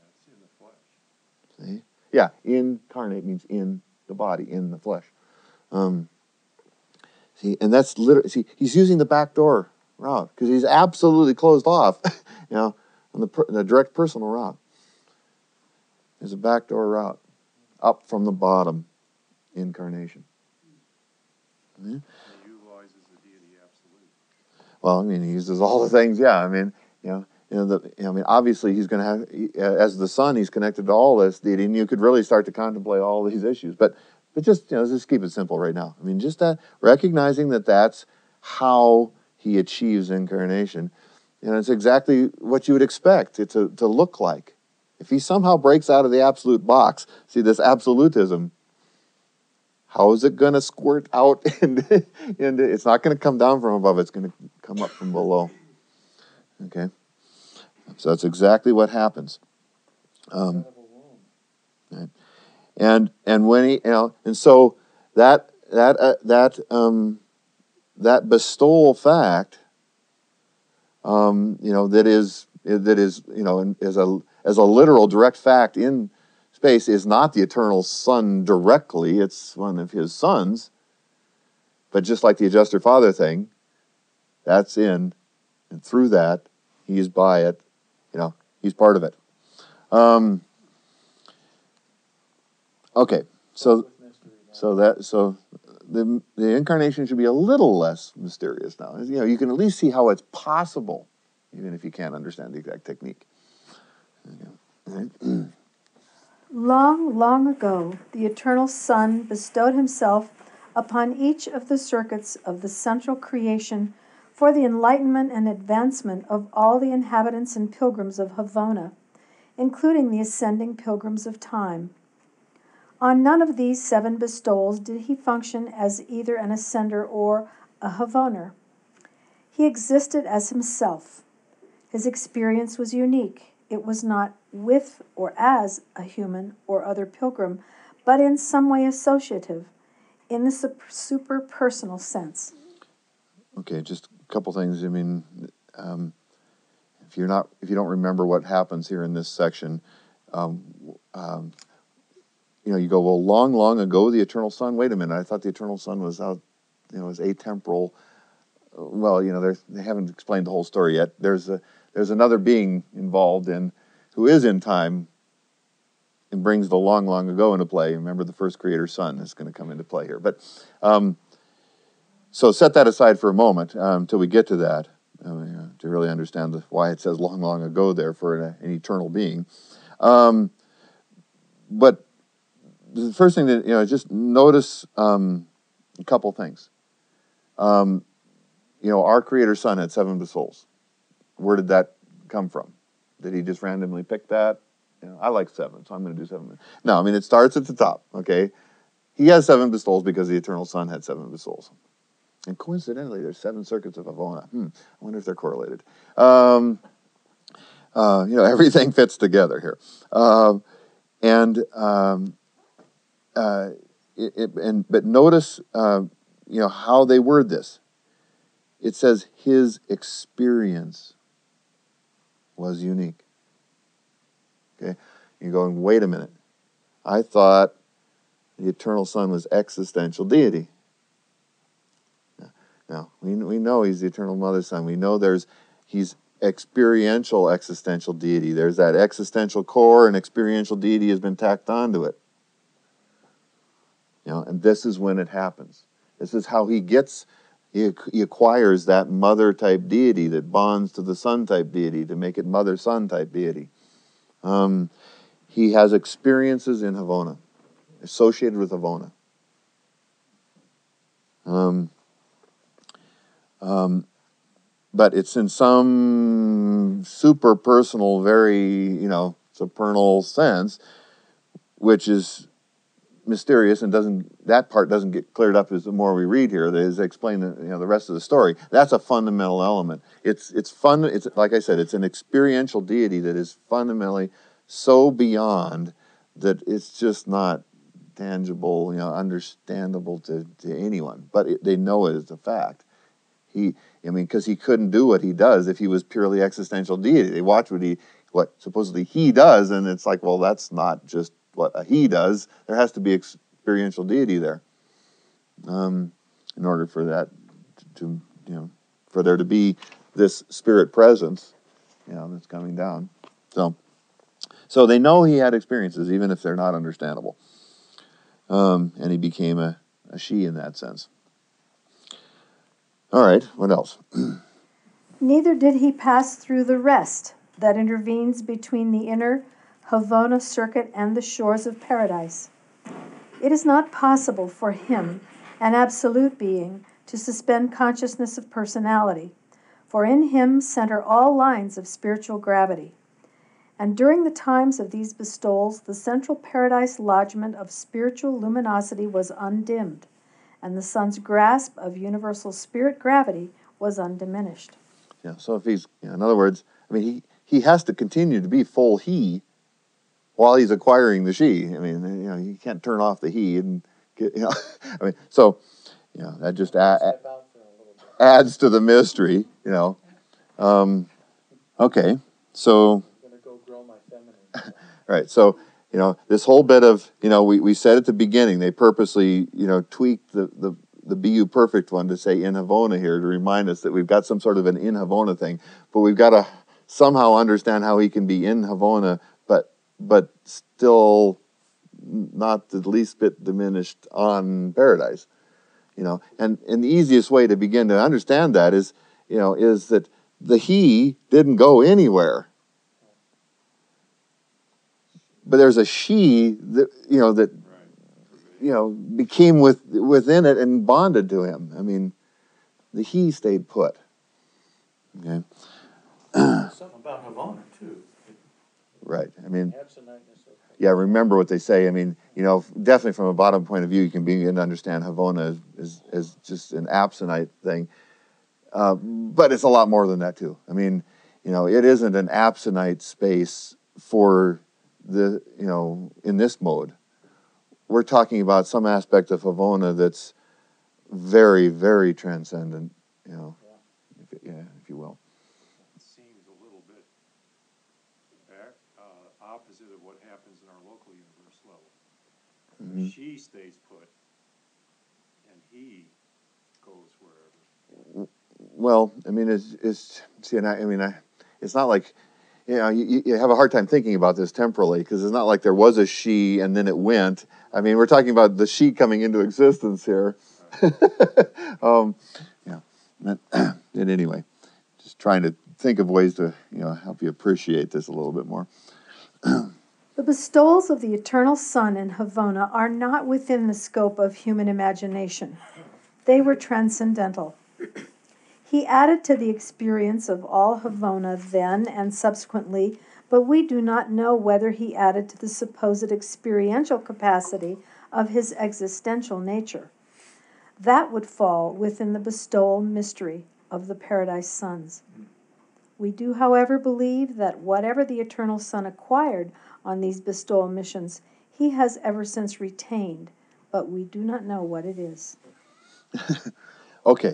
See? Yeah, incarnate means in the body, in the flesh. Um, see, and that's literally, see, he's using the back door route because he's absolutely closed off, you know, on the, per, the direct personal route. There's a back door route, up from the bottom, incarnation. Yeah. He utilizes the deity absolute. Well, I mean, he uses all the things. Yeah, I mean, you know. You know, the, I mean, obviously, he's going to have, he, as the Son, he's connected to all this deity, and you could really start to contemplate all these issues. But, but just, you know, just keep it simple right now. I mean, just that, recognizing that that's how he achieves incarnation. You know, it's exactly what you would expect it to, to look like. If he somehow breaks out of the absolute box, see, this absolutism, how is it going to squirt out? And, and it's not going to come down from above. It's going to come up from below. Okay? So that's exactly what happens. Um, right. And and when he, you know, and so that that uh, that um, that bestowal fact, um, you know, that is that is you know as a as a literal direct fact in space is not the eternal Son directly. It's one of his sons. But just like the adjuster father thing, that's in, and through that, he is by it. You know, he's part of it. Um, okay, so so that so the the incarnation should be a little less mysterious now. You know, you can at least see how it's possible, even if you can't understand the exact technique. Long, long ago, the eternal Son bestowed himself upon each of the circuits of the central creation for the enlightenment and advancement of all the inhabitants and pilgrims of Havona, including the ascending pilgrims of time. On none of these seven bestowals did he function as either an ascender or a Havoner. He existed as himself. His experience was unique. It was not with or as a human or other pilgrim, but in some way associative, in the super personal sense. Okay, just a couple things. I mean, um, if you're not, if you don't remember what happens here in this section, um, um, you know, you go, well, long, long ago, the eternal Son. Wait a minute, I thought the eternal Son was out, you know, was atemporal. Well, you know, they haven't explained the whole story yet. There's a there's another being involved in who is in time, and brings the long, long ago into play. Remember, the first creator's son is going to come into play here. But um, so set that aside for a moment um, until we get to that, uh, to really understand the, why it says long, long ago there for an, an eternal being. Um, but the first thing that, you know, just notice um, a couple things. Um, you know, our creator's son had seven souls. Where did that come from? Did he just randomly pick that? You know, I like seven, so I'm going to do seven. No, I mean, it starts at the top, okay? He has seven bestowals because the eternal son had seven bestowals. And coincidentally, there's seven circuits of Havona. Hmm, I wonder if they're correlated. Um, uh, you know, everything fits together here. Uh, and, um, uh, it, it, and but notice, uh, you know, how they word this. It says his experience was unique. Okay, you're going, wait a minute. I thought the eternal son was existential deity. Now, we, we know he's the eternal mother son. We know there's he's experiential existential deity. There's that existential core, and experiential deity has been tacked onto it. You know, and this is when it happens. This is how he gets, he, he acquires that mother-type deity that bonds to the son-type deity to make it mother-son type deity. Um, he has experiences in Havona, associated with Havona. Um, um, but it's in some super personal, very, you know, supernal sense, which is mysterious and doesn't, that part doesn't get cleared up as the more we read here, that is explain the, you know, the rest of the story. That's a fundamental element. It's, it's fun, it's, like I said, it's an experiential deity that is fundamentally so beyond that it's just not tangible, you know, understandable to, to anyone. But it, they know it as a fact. He, I mean, because he couldn't do what he does if he was purely existential deity. They watch what he, what supposedly he does, and it's like, well, that's not just what a he does. There has to be experiential deity there, um, in order for that to, you know, for there to be this spirit presence, you know, that's coming down. So, so they know he had experiences, even if they're not understandable. Um, and he became a, a she in that sense. All right, what else? Neither did he pass through the rest that intervenes between the inner Havona circuit and the shores of paradise. It is not possible for him, an absolute being, to suspend consciousness of personality, for in him center all lines of spiritual gravity. And during the times of these bestowals, the central paradise lodgment of spiritual luminosity was undimmed, and the sun's grasp of universal spirit gravity was undiminished. Yeah, so if he's, you know, in other words, I mean, he, he has to continue to be full he while he's acquiring the she. I mean, you know, he can't turn off the he and get, you know, I mean, so, you know, that just a, a, adds to the mystery, you know. Um, okay, so, I'm gonna go grow my feminine. right, so, you know, this whole bit of, you know, we, we said at the beginning, they purposely, you know, tweaked the, the, the B U perfect one to say in Havona here to remind us that we've got some sort of an in Havona thing, but we've got to somehow understand how he can be in Havona, but but still not the least bit diminished on paradise, you know. And and the easiest way to begin to understand that is, you know, is that the he didn't go anywhere, but there's a she that, you know, that, you know, became with within it and bonded to him. I mean, the he stayed put. Okay. Something about Havona, too. Right. I mean, yeah, remember what they say. I mean, you know, definitely from a bottom point of view, you can begin to understand Havona as, as, as just an absonite thing. Uh, but it's a lot more than that, too. I mean, you know, it isn't an absonite space for the, you know, in this mode. We're talking about some aspect of Havona that's very, very transcendent, you know, yeah, if, yeah, if you will. It seems a little bit back, uh, opposite of what happens in our local universe level. Mm-hmm. She stays put, and he goes wherever. Well, I mean, it's, it's see, and I, I mean, I, it's not like, you know, you, you have a hard time thinking about this temporally because it's not like there was a she and then it went. I mean, we're talking about the she coming into existence here. um, yeah. But, and anyway, just trying to think of ways to, you know, help you appreciate this a little bit more. The bestowals of the Eternal Son in Havona are not within the scope of human imagination. They were transcendental. He added to the experience of all Havona then and subsequently, but we do not know whether he added to the supposed experiential capacity of his existential nature. That would fall within the bestowal mystery of the Paradise Sons. We do, however, believe that whatever the Eternal Son acquired on these bestowal missions, he has ever since retained, but we do not know what it is. Okay.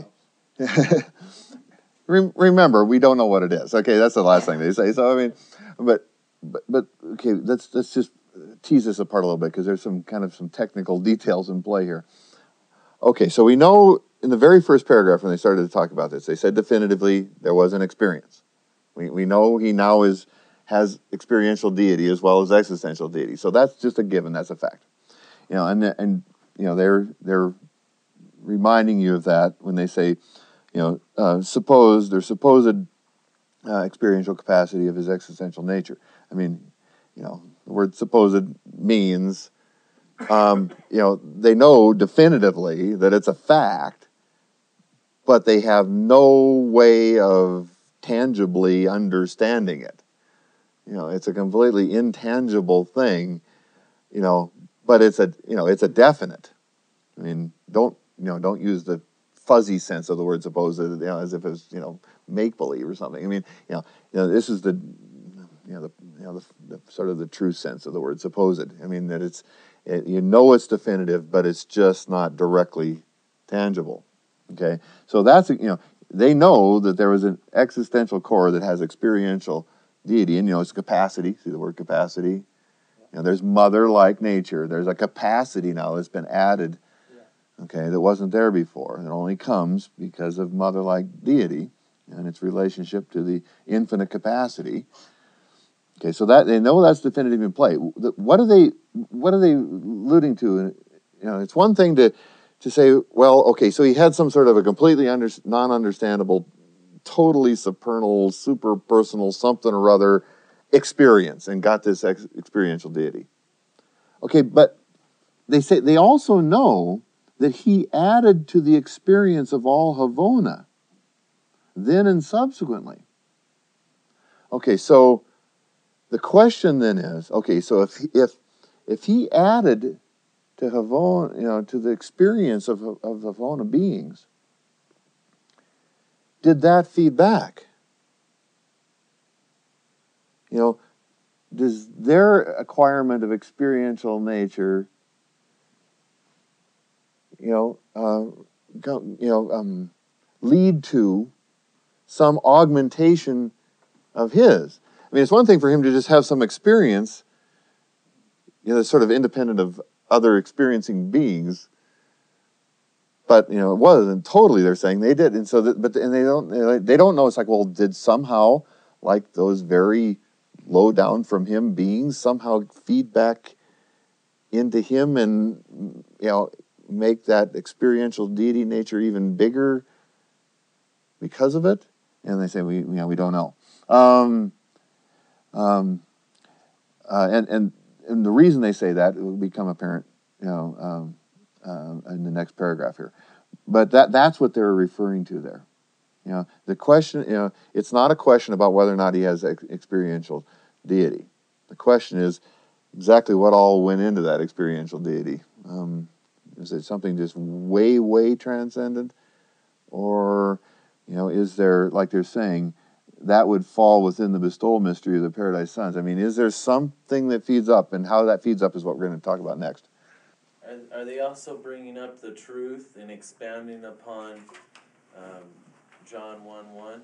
Remember, we don't know what it is. Okay, that's the last thing they say. So I mean, but but, but okay, let's let's just tease this apart a little bit because there's some kind of some technical details in play here. Okay, so we know in the very first paragraph when they started to talk about this, they said definitively there was an experience. We we know he now is has experiential deity as well as existential deity. So that's just a given. That's a fact. You know, and and you know they're they're reminding you of that when they say, you know, uh, supposed or supposed uh, experiential capacity of his existential nature. I mean, you know, the word supposed means, um, you know, they know definitively that it's a fact, but they have no way of tangibly understanding it. You know, it's a completely intangible thing, you know, but it's a, you know, it's a definite. I mean, don't, you know, don't use the fuzzy sense of the word supposed, you know, as if it's, you know, make-believe or something. I mean, you know, you know, this is the, you know, the, you know, the, the sort of the true sense of the word supposed. I mean, that it's, it, you know it's definitive, but it's just not directly tangible, okay? So that's, you know, they know that there was an existential core that has experiential deity, and, you know, it's capacity. See the word capacity? You know, there's mother-like nature. There's a capacity now that's been added, okay, that wasn't there before. It only comes because of mother-like deity and its relationship to the infinite capacity. Okay, so that they know that's definitive in play. What are they? What are they alluding to? You know, it's one thing to to say, well, okay, so he had some sort of a completely under, non-understandable, totally supernal, super personal, something or other experience and got this ex- experiential deity. Okay, but they say they also know that he added to the experience of all Havona, then and subsequently. Okay, so the question then is, okay, so if if if he added to Havona, you know, to the experience of of Havona beings, did that feed back? You know, does their acquirement of experiential nature, you know, uh, go, you know, um, lead to some augmentation of his? I mean, it's one thing for him to just have some experience, you know, that's sort of independent of other experiencing beings. But you know, it wasn't totally. They're saying they did, and so, that, but and they don't. They don't know. It's like, well, did somehow, like those very low down from him beings, somehow feed back into him, and you know, make that experiential deity nature even bigger because of it? And they say, we, you know, we don't know. Um, um, uh, and and and the reason they say that will become apparent, you know, um, uh, in the next paragraph here. But that that's what they're referring to there. You know, the question, you know, it's not a question about whether or not he has ex- experiential deity. The question is exactly what all went into that experiential deity. Um, is it something just way, way transcendent? Or, you know, is there, like they're saying, that would fall within the bestowal mystery of the Paradise Sons? I mean, is there something that feeds up? And how that feeds up is what we're going to talk about next. Are, are they also bringing up the truth and expounding upon um, John one one?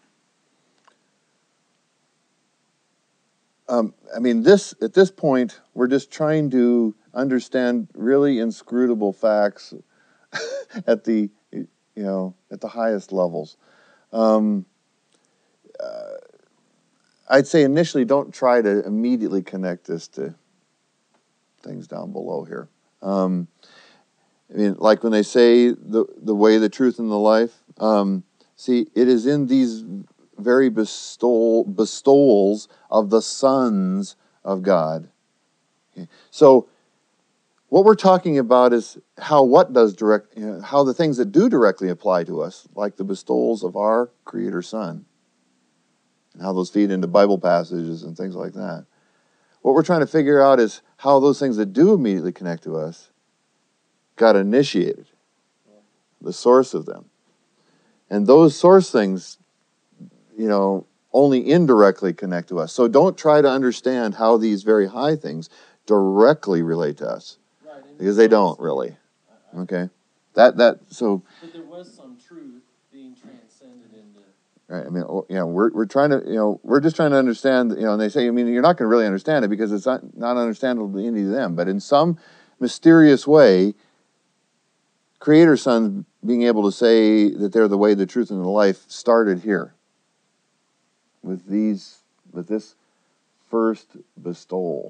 Um, I mean, this at this point, we're just trying to understand really inscrutable facts at the, you know, at the highest levels. Um, uh, I'd say initially don't try to immediately connect this to things down below here. Um, I mean, like when they say the the way, the truth, and the life. Um, see, it is in these very bestow, bestowals of the sons of God. Okay. So, what we're talking about is how what does direct, you know, how the things that do directly apply to us, like the bestowals of our Creator Son, and how those feed into Bible passages and things like that. What we're trying to figure out is how those things that do immediately connect to us got initiated, the source of them. And those source things, you know, only indirectly connect to us. So don't try to understand how these very high things directly relate to us, because they don't really. Okay, that that so. But there was some truth being transcended into. Right. I mean, you know, we're we're trying to, you know, we're just trying to understand, you know, and they say, I mean, you're not going to really understand it because it's not not understandable to any of them. But in some mysterious way, Creator Son being able to say that they're the way, the truth, and the life started here with these, with this first bestowal.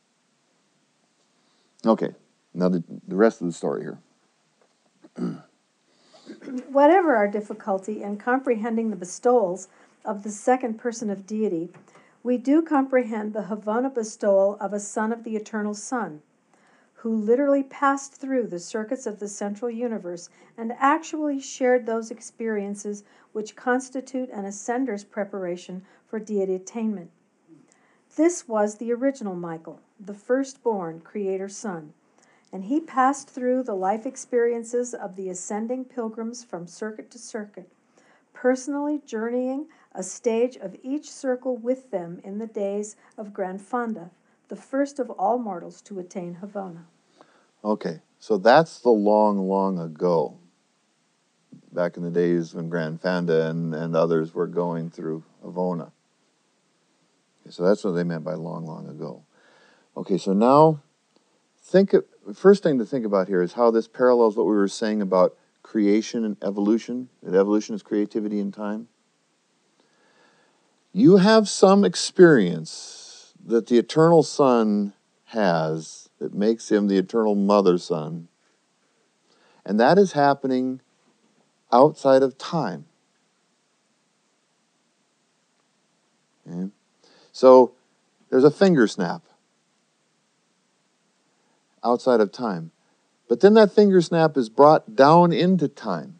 Okay, now the, the rest of the story here. Whatever our difficulty in comprehending the bestowals of the second person of deity, we do comprehend the Havana bestowal of a son of the eternal Son, who literally passed through the circuits of the central universe and actually shared those experiences which constitute an ascender's preparation for deity attainment. This was the original Michael, the firstborn Creator Son, and he passed through the life experiences of the ascending pilgrims from circuit to circuit, personally journeying a stage of each circle with them in the days of Gran Fonda, the first of all mortals to attain Havana. Okay, so that's the long, long ago, back in the days when Gran Fonda and, and others were going through Havana. Okay, so that's what they meant by long, long ago. Okay, so now, think of, first thing to think about here is how this parallels what we were saying about creation and evolution, that evolution is creativity in time. You have some experience that the eternal Son has that makes him the eternal Mother Son, and that is happening outside of time. Okay? So there's a finger snap outside of time. But then that finger snap is brought down into time.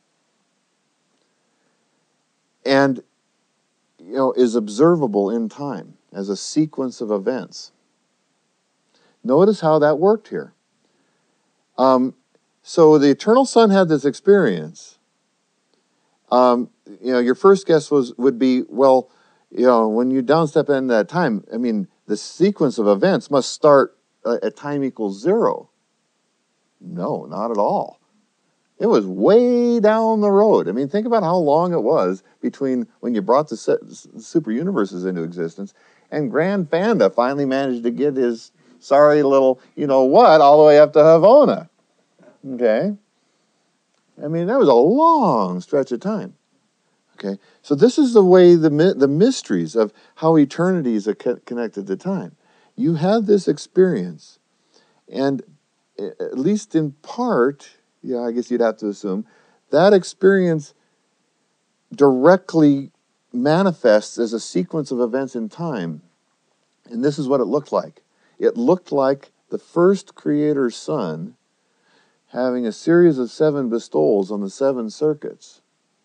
And, you know, is observable in time as a sequence of events. Notice how that worked here. Um, so the eternal Son had this experience. Um, you know, your first guess was would be, well, you know, when you downstep into that time, I mean, the sequence of events must start uh, at time equals zero. No, not at all. It was way down the road. I mean, think about how long it was between when you brought the super universes into existence and Gran Fonda finally managed to get his sorry little, you know what, all the way up to Havana. Okay? I mean, that was a long stretch of time. Okay? So this is the way, the the mysteries of how eternity is connected to time. You have this experience, and at least in part, yeah, I guess you'd have to assume, that experience directly manifests as a sequence of events in time. And this is what it looked like. It looked like the first Creator's Son having a series of seven bestowals on the seven circuits,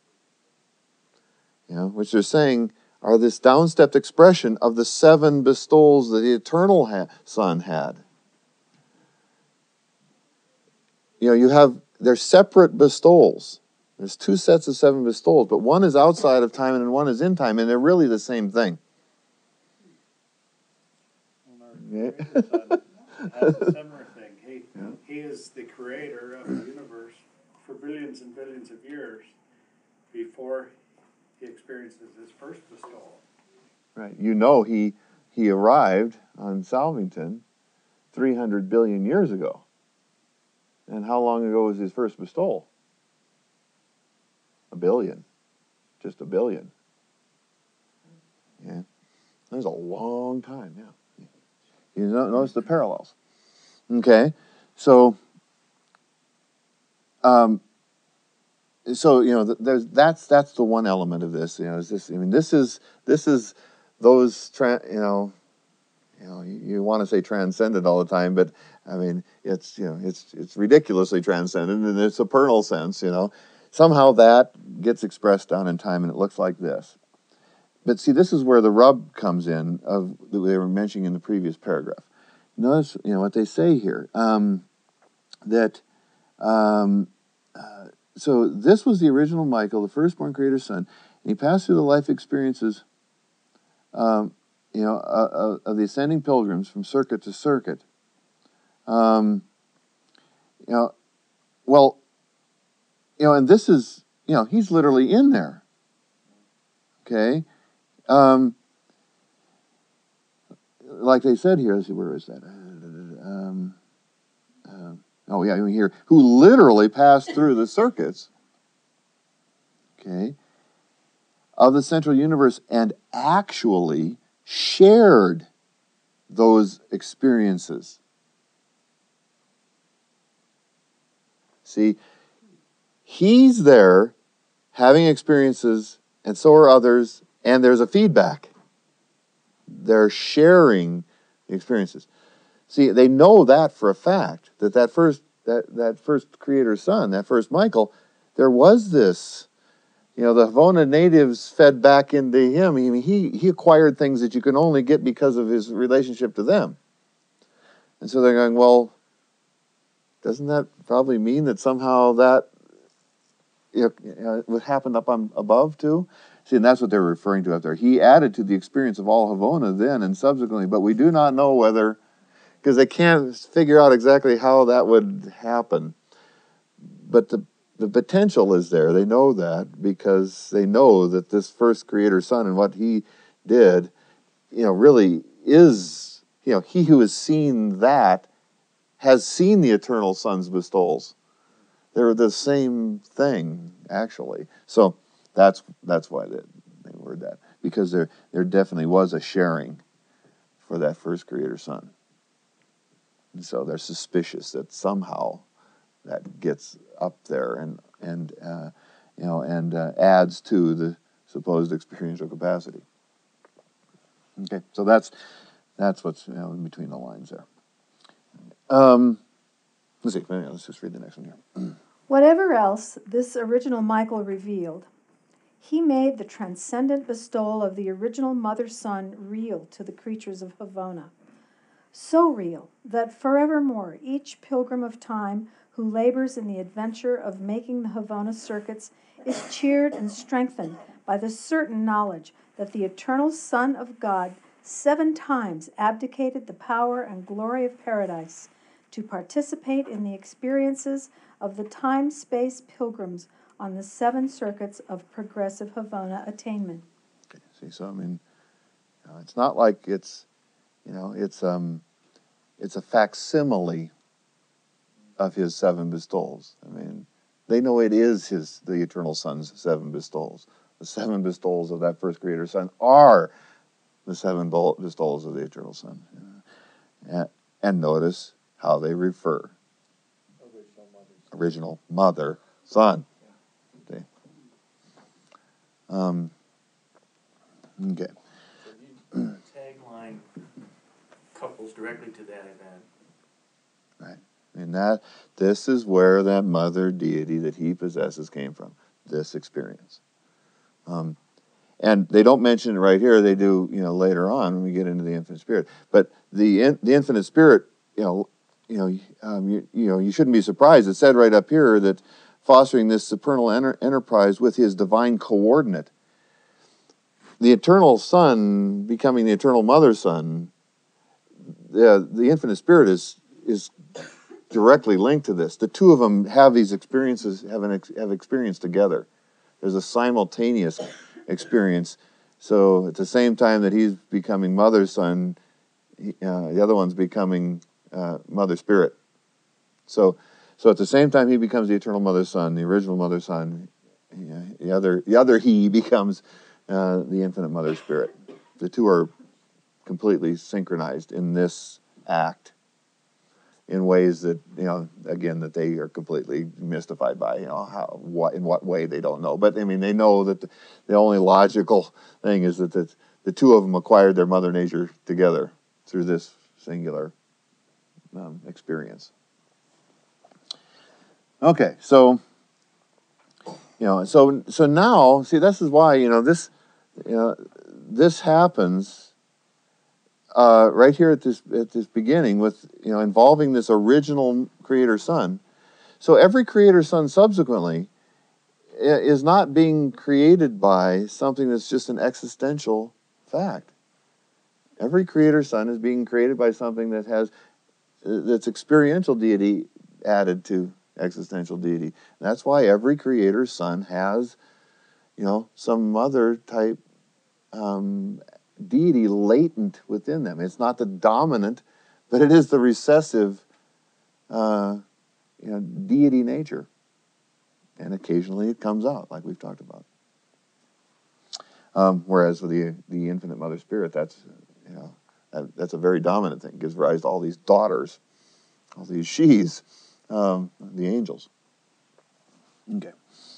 you know, which they're saying are this downstepped expression of the seven bestowals that the eternal ha- Son had. You know, you have, they're separate bestowals. There's two sets of seven bestowals, but one is outside of time and one is in time, and they're really the same thing. Well, our Son has a similar thing. He, yeah. he is the creator of the universe for billions and billions of years before he experiences his first bestowal. Right. You know, he he arrived on Salvington three hundred billion years ago. And how long ago was his first bestowal? A billion. Just a billion. Yeah. There's a long time, yeah. You know, notice the parallels. Okay, so, um, so you know, there's that's that's the one element of this. You know, is this? I mean, this is this is those. Tra- you know, you know, you, you want to say transcendent all the time, but I mean, it's you know, it's it's ridiculously transcendent in its supernal sense. You know, somehow that gets expressed down in time, and it looks like this. But see, this is where the rub comes in of that they were mentioning in the previous paragraph. Notice, you know, what they say here um, that. Um, uh, so this was the original Michael, the firstborn Creator's son, and he passed through the life experiences, um, you know, uh, uh, of the ascending pilgrims from circuit to circuit. Um, you know, well, you know, and this is, you know, he's literally in there. Okay. Um, like they said here, let's see, where is that? Um, uh, oh, yeah, here, who literally passed through the circuits, okay, of the central universe and actually shared those experiences. See, he's there having experiences, and so are others, and there's a feedback. They're sharing the experiences. See, they know that for a fact, that that first, that, that first Creator's son, that first Michael, there was this, you know, the Havona natives fed back into him. I mean, he, he acquired things that you can only get because of his relationship to them. And so they're going, well, doesn't that probably mean that somehow that, you know, what happened up on above too? See, and that's what they're referring to up there. He added to the experience of all Havona then and subsequently, but we do not know whether, because they can't figure out exactly how that would happen. But the the potential is there. They know that because they know that this first Creator Son and what he did, you know, really is, you know, he who has seen that has seen the eternal Son's bestowals. They're the same thing, actually. So that's that's why they, they word that, because there there definitely was a sharing for that first Creator Son. And so they're suspicious that somehow that gets up there and and uh, you know and uh, adds to the supposed experiential capacity. Okay, so that's that's what's, you know, in between the lines there. Um, let's see. Let's just read the next one here. Whatever else this original Michael revealed, he made the transcendent bestowal of the original mother-son real to the creatures of Havona. So real that forevermore each pilgrim of time who labors in the adventure of making the Havona circuits is cheered and strengthened by the certain knowledge that the eternal Son of God seven times abdicated the power and glory of paradise to participate in the experiences of the time-space pilgrims on the seven circuits of progressive Havona attainment. Okay, see, so I mean, you know, it's not like it's, you know, it's um, it's a facsimile of his seven bestowals. I mean, they know it is his, the eternal Son's seven bestowals. The seven bestowals of that first Creator Son are the seven bestowals of the eternal Son. And, and notice how they refer. Original mother. Original mother, son. Okay. Um, okay. So you, tagline couples directly to that event. Right. And that, this is where that mother deity that he possesses came from. This experience. Um, and they don't mention it right here. They do, you know, later on when we get into the infinite spirit. But the in, the infinite spirit, you know, you know, um, you, you know, you shouldn't be surprised. It said right up here that fostering this supernal enter, enterprise with his divine coordinate. The eternal Son becoming the eternal mother Son. The the infinite spirit is is directly linked to this. The two of them have these experiences, have an have experienced together. There's a simultaneous experience. So at the same time that he's becoming mother son, he, uh, the other one's becoming uh, mother spirit. So, so at the same time he becomes the eternal mother son, the original mother son, he, uh, the other the other he becomes uh, the infinite mother spirit. The two are completely synchronized in this act in ways that, you know, again, that they are completely mystified by, you know, how, what, in what way they don't know. But, I mean, they know that the, the only logical thing is that the, the two of them acquired their mother nature together through this singular um, experience. Okay, so, you know, so, so now, see, this is why, you know, this, you know, this happens Uh, right here at this at this beginning with, you know, involving this original creator son. So every creator son subsequently is not being created by something that's just an existential fact. Every creator son is being created by something that has that's experiential deity added to existential deity. And that's why every creator son has, you know, some other type um, deity latent within them. It's not the dominant, but it is the recessive, uh, you know, deity nature. And occasionally it comes out, like we've talked about. Um, whereas with the the infinite Mother Spirit, that's, you know, that, that's a very dominant thing. It gives rise to all these daughters, all these she's, um, the angels. Okay.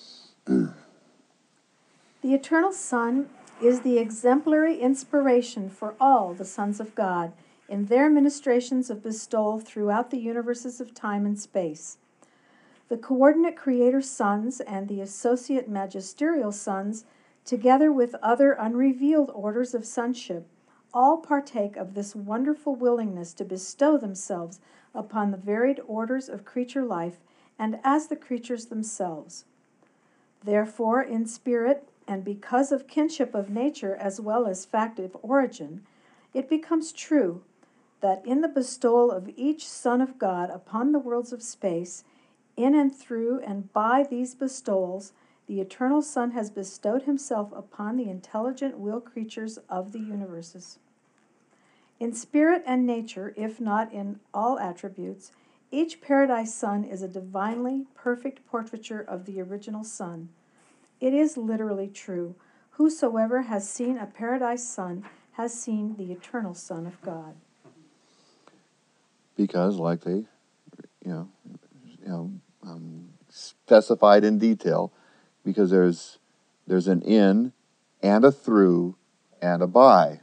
The Eternal Son is the exemplary inspiration for all the sons of God in their ministrations of bestowal throughout the universes of time and space. The coordinate creator sons and the associate magisterial sons, together with other unrevealed orders of sonship, all partake of this wonderful willingness to bestow themselves upon the varied orders of creature life and as the creatures themselves. Therefore, in spirit, and because of kinship of nature as well as fact of origin, it becomes true that in the bestowal of each Son of God upon the worlds of space, in and through and by these bestowals, the Eternal Son has bestowed himself upon the intelligent will creatures of the universes. In spirit and nature, if not in all attributes, each Paradise Son is a divinely perfect portraiture of the original Son. It is literally true. Whosoever has seen a Paradise Son has seen the Eternal Son of God. Because, like they, you know, you know, um, specified in detail, because there's there's an in and a through and a by.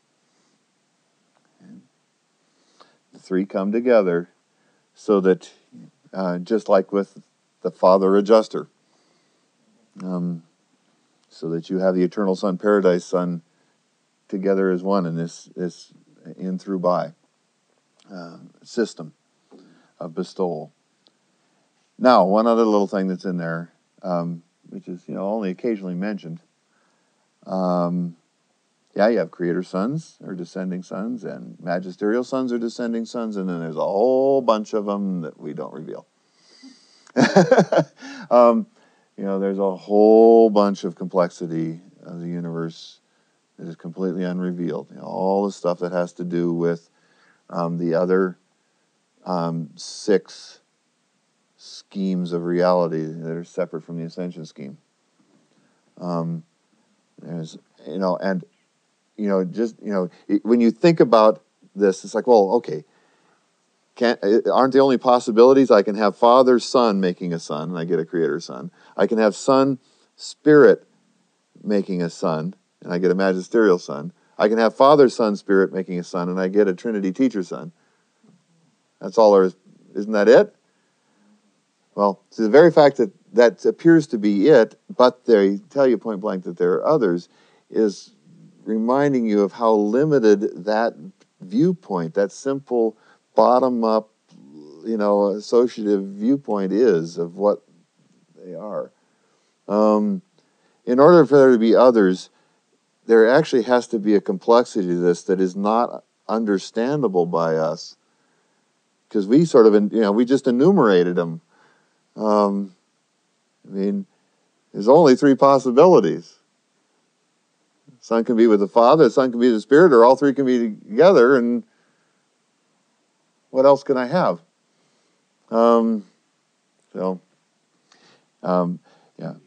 And the three come together so that, uh, just like with the Father Adjuster, um, so that you have the Eternal Son, Paradise Son together as one in this this in through by uh, system of bestowal. Now, one other little thing that's in there, um, which is, you know, only occasionally mentioned. Um, yeah, you have creator sons or descending sons, and magisterial sons or descending sons, and then there's a whole bunch of them that we don't reveal. um, you know, there's a whole bunch of complexity of the universe that is completely unrevealed. You know, all the stuff that has to do with um, the other um, six schemes of reality that are separate from the ascension scheme. Um, there's, you know, and, you know, just, you know, when you think about this, it's like, well, okay, can't, aren't the only possibilities? I can have Father, Son making a son, and I get a creator son. I can have Son, Spirit making a son, and I get a magisterial son. I can have Father, Son, Spirit making a son, and I get a Trinity teacher son. That's all there is. Isn't that it? Well, so the very fact that that appears to be it, but they tell you point blank that there are others, is reminding you of how limited that viewpoint, that simple bottom-up, you know, associative viewpoint is of what they are. Um, in order for there to be others, there actually has to be a complexity to this that is not understandable by us, because we sort of, you know, we just enumerated them. Um, I mean, there's only three possibilities. The Son can be with the Father, the Son can be with the Spirit, or all three can be together, and what else can I have? Um, so, um, yeah.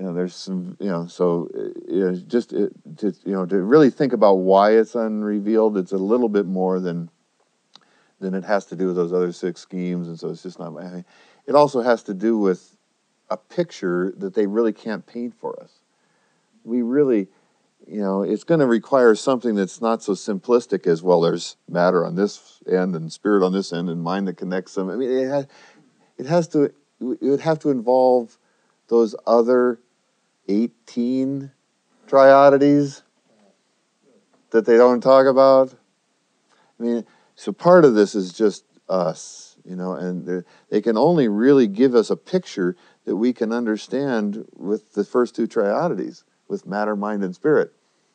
you know, there's some, you know, so uh, you know, just uh, to you know to really think about why it's unrevealed, it's a little bit more than than it has to do with those other six schemes, and so it's just not. I mean, it also has to do with a picture that they really can't paint for us. We really, you know, it's going to require something that's not so simplistic as, well, there's matter on this end and spirit on this end and mind that connects them. I mean, it has, it has to, it would have to involve those other eighteen triodities that they don't talk about. I mean, so part of this is just us, you know, and they can only really give us a picture that we can understand with the first two triodities, with matter, mind, and spirit.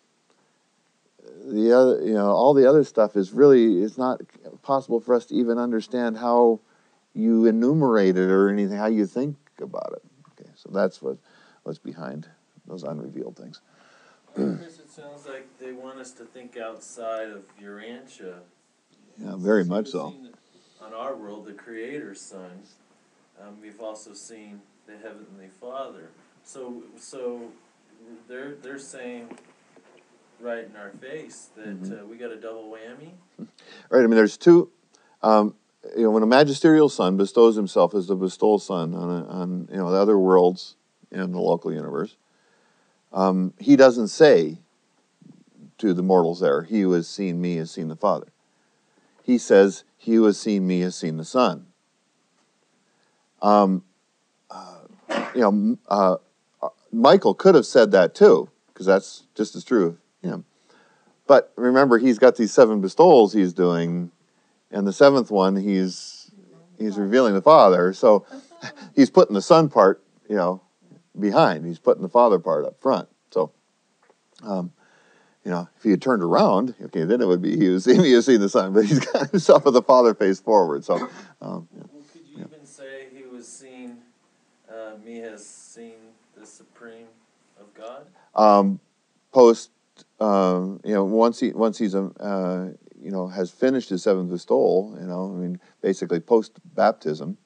The other, you know, all the other stuff is really, it's not possible for us to even understand how you enumerate it or anything, how you think about it. Okay, so that's what what's behind those unrevealed things. Chris, it sounds like they want us to think outside of Urantia. Yeah, very So much we've so. seen on our world, the Creator's Son. Um, we've also seen the Heavenly Father. So, so they're they're saying right in our face that Mm-hmm. uh, we got a double whammy. Right. I mean, there's two. Um, you know, when a magisterial son bestows himself as the bestowal son on, a, on you know the other worlds in the local universe, um, he doesn't say to the mortals there, "He who has seen me has seen the Father." He says, "He who has seen me has seen the Son." Um, uh, you know, uh, Michael could have said that too, because that's just as true of him. But remember, he's got these seven bestowals he's doing, and the seventh one he's he's revealing the Father. So he's putting the Son part, you know, behind. He's putting the Father part up front. So, um, you know, if he had turned around, okay, then it would be he was he was seeing the Son, but he's got himself with the Father face forward. So, um, yeah. Well, could you even say he was seen, uh, me has seen the Supreme of God? Um, post, um, you know, once he once he's a uh, you know has finished his seventh bestowal, you know, I mean, basically post baptism,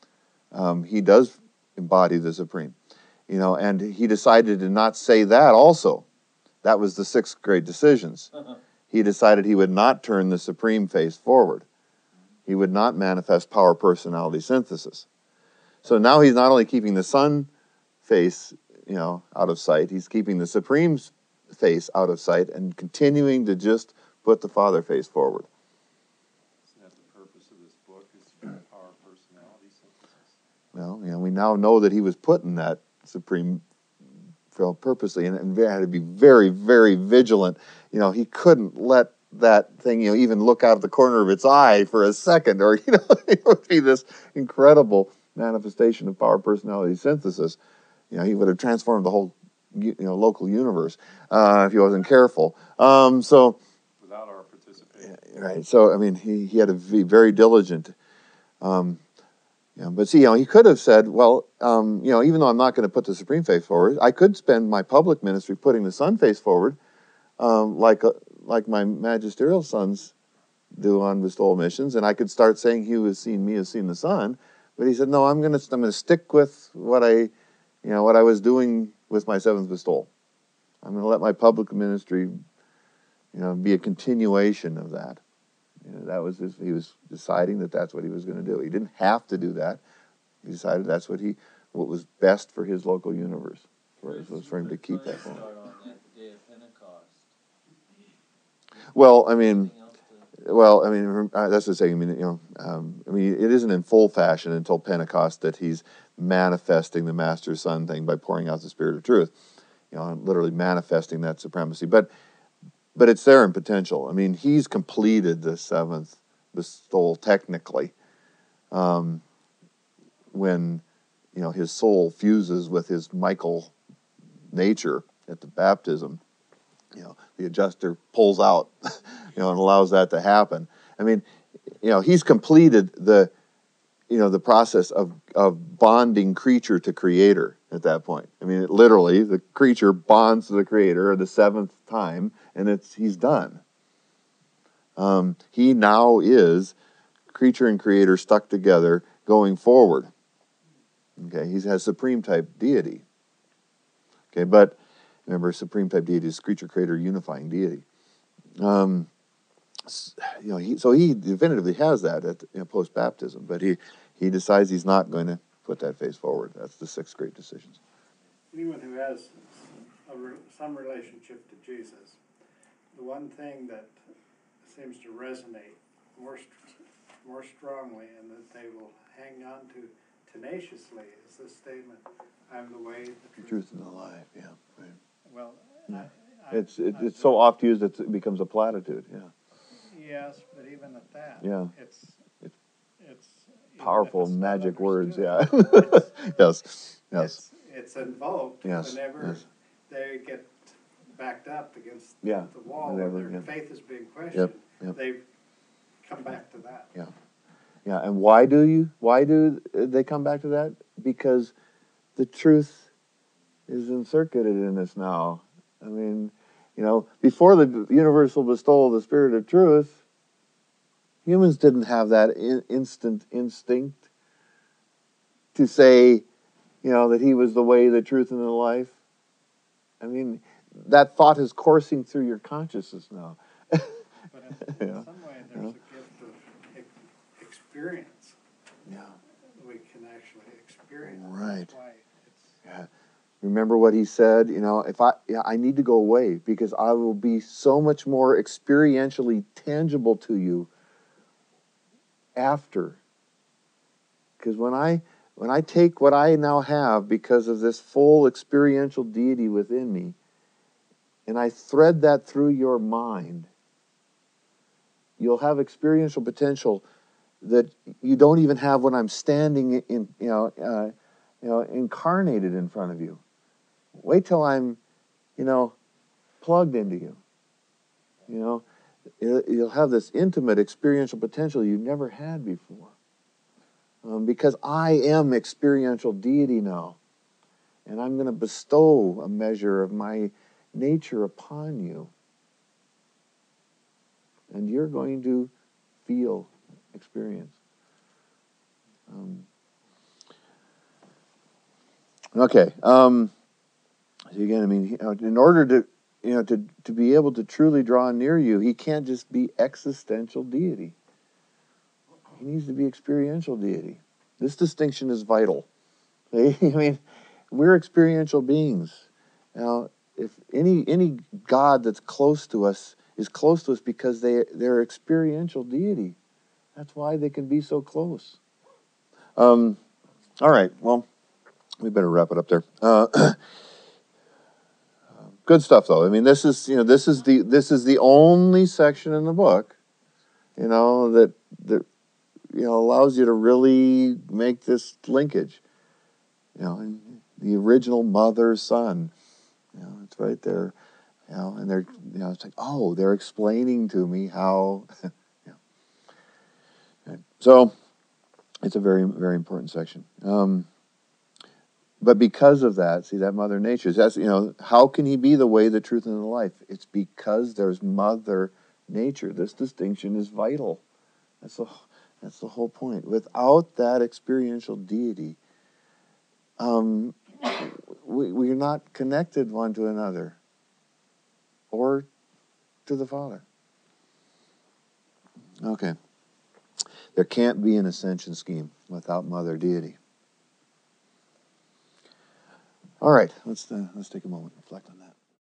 um, he does embody the Supreme, you know, and he decided to not say that also. That was the sixth grade decisions. He decided he would not turn the Supreme face forward. He would not manifest power personality synthesis. So now he's not only keeping the Son face, you know, out of sight, he's keeping the Supreme's face out of sight and continuing to just put the Father face forward. Isn't that the purpose of this book, is to do power personality synthesis? Well, you know, we now know that he was putting that Supreme well, purposely, and, and had to be very, very vigilant. You know, he couldn't let that thing, you know, even look out of the corner of its eye for a second, or, you know, it would be this incredible manifestation of power personality synthesis. You know, he would have transformed the whole, you know, local universe uh, if he wasn't careful. Um, so, Without our participation. right. So, I mean, he, he had to be very diligent. Um, you know, but see, you know, he could have said, well, um, you know, even though I'm not going to put the Supreme face forward, I could spend my public ministry putting the Son face forward, um, like uh, like my magisterial sons do on bestowal missions, and I could start saying, "He who has seen me has seen the Son." But he said, "No, I'm going to I'm going to stick with what I, you know, what I was doing with my seventh bestowal. I'm going to let my public ministry, you know, be a continuation of that." You know, that was his, he was deciding that that's what he was going to do. He didn't have to do that. He decided that's what he what was best for his local universe. For, was for him to keep that going. Start on that the day of Pentecost. Well, I mean, Anything else to- well, I mean, uh, that's the saying. I mean, you know, um, I mean, it isn't in full fashion until Pentecost that he's manifesting the Master Son thing by pouring out the Spirit of Truth. You know, literally manifesting that supremacy. But But it's there in potential. I mean, he's completed the seventh bestowal technically um, when, you know, his soul fuses with his Michael nature at the baptism. You know, the adjuster pulls out, you know, and allows that to happen. I mean, you know, he's completed the, you know, the process of, of bonding creature to creator at that point. I mean, it, literally, the creature bonds to the creator the seventh time, and it's he's done. Um, he now is creature and creator stuck together going forward. Okay, he has supreme type deity. Okay, but remember, supreme type deity is creature, creator, unifying deity. Um, you know, he, so he definitively has that at you know, post baptism, but he he decides he's not going to put that face forward. That's the six great decisions. Anyone who has a re- some relationship to Jesus, the one thing that seems to resonate more st- more strongly and that they will hang on to tenaciously is this statement, I'm the way, the The truth. truth and the life, yeah. Right. Well, Yeah. I, I, It's it, I it's so think- oft used that it becomes a platitude. Yeah, Yes, but even at that, Yeah. it's, It's it's. even if powerful it's not magic words. Yeah. understood, it's- yes. Yes. It's, it's invoked Yes, whenever yes. they get backed up against Yeah, the wall, whenever, or their yeah. faith is being questioned, yep. they come back to that. Yeah. Yeah. And why do you? Why do they come back to that? Because the truth is encirculated in us now. I mean, you know, before the universal bestowal of the Spirit of Truth, humans didn't have that in, instant instinct to say, you know, that He was the way, the truth, and the life. I mean, that thought is coursing through your consciousness now. But in, in Yeah. some way, there's Yeah. a gift of ex- experience. Yeah. We can actually experience. Right. That's why it's, Yeah. Remember what He said, you know, if I yeah, I need to go away because I will be so much more experientially tangible to you after. Because when I when I take what I now have because of this full experiential deity within me, and I thread that through your mind, you'll have experiential potential that you don't even have when I'm standing in, you know, uh, you know, incarnated in front of you. Wait till I'm, you know, plugged into you. You know, you'll have this intimate experiential potential you never had before. Um, because I am experiential deity now. And I'm going to bestow a measure of my nature upon you. And you're going to feel, experience. Um, okay. Um, so again, I mean, you know, in order to, you know, to, to be able to truly draw near you, He can't just be existential deity. He needs to be experiential deity. This distinction is vital. I mean, we're experiential beings. Now, if any any God that's close to us is close to us because they they're experiential deity. That's why they can be so close. Um, all right. Well, we better wrap it up there. Uh, good stuff, though. I mean, this is you know this is the this is the only section in the book, you know, that that you know allows you to really make this linkage. You know, and the original mother son. You know, it's right there. You know, and they're you know it's like, oh, they're explaining to me how. you know. Okay. So it's a very very important section. Um, but because of that, see that Mother Nature. That's you know how can He be the way, the truth, and the life? It's because there's Mother Nature. This distinction is vital. That's the that's the whole point. Without that experiential deity, um, we we're not connected one to another, or to the Father. Okay. There can't be an ascension scheme without Mother Deity. All right, let's uh, let's take a moment and reflect on that.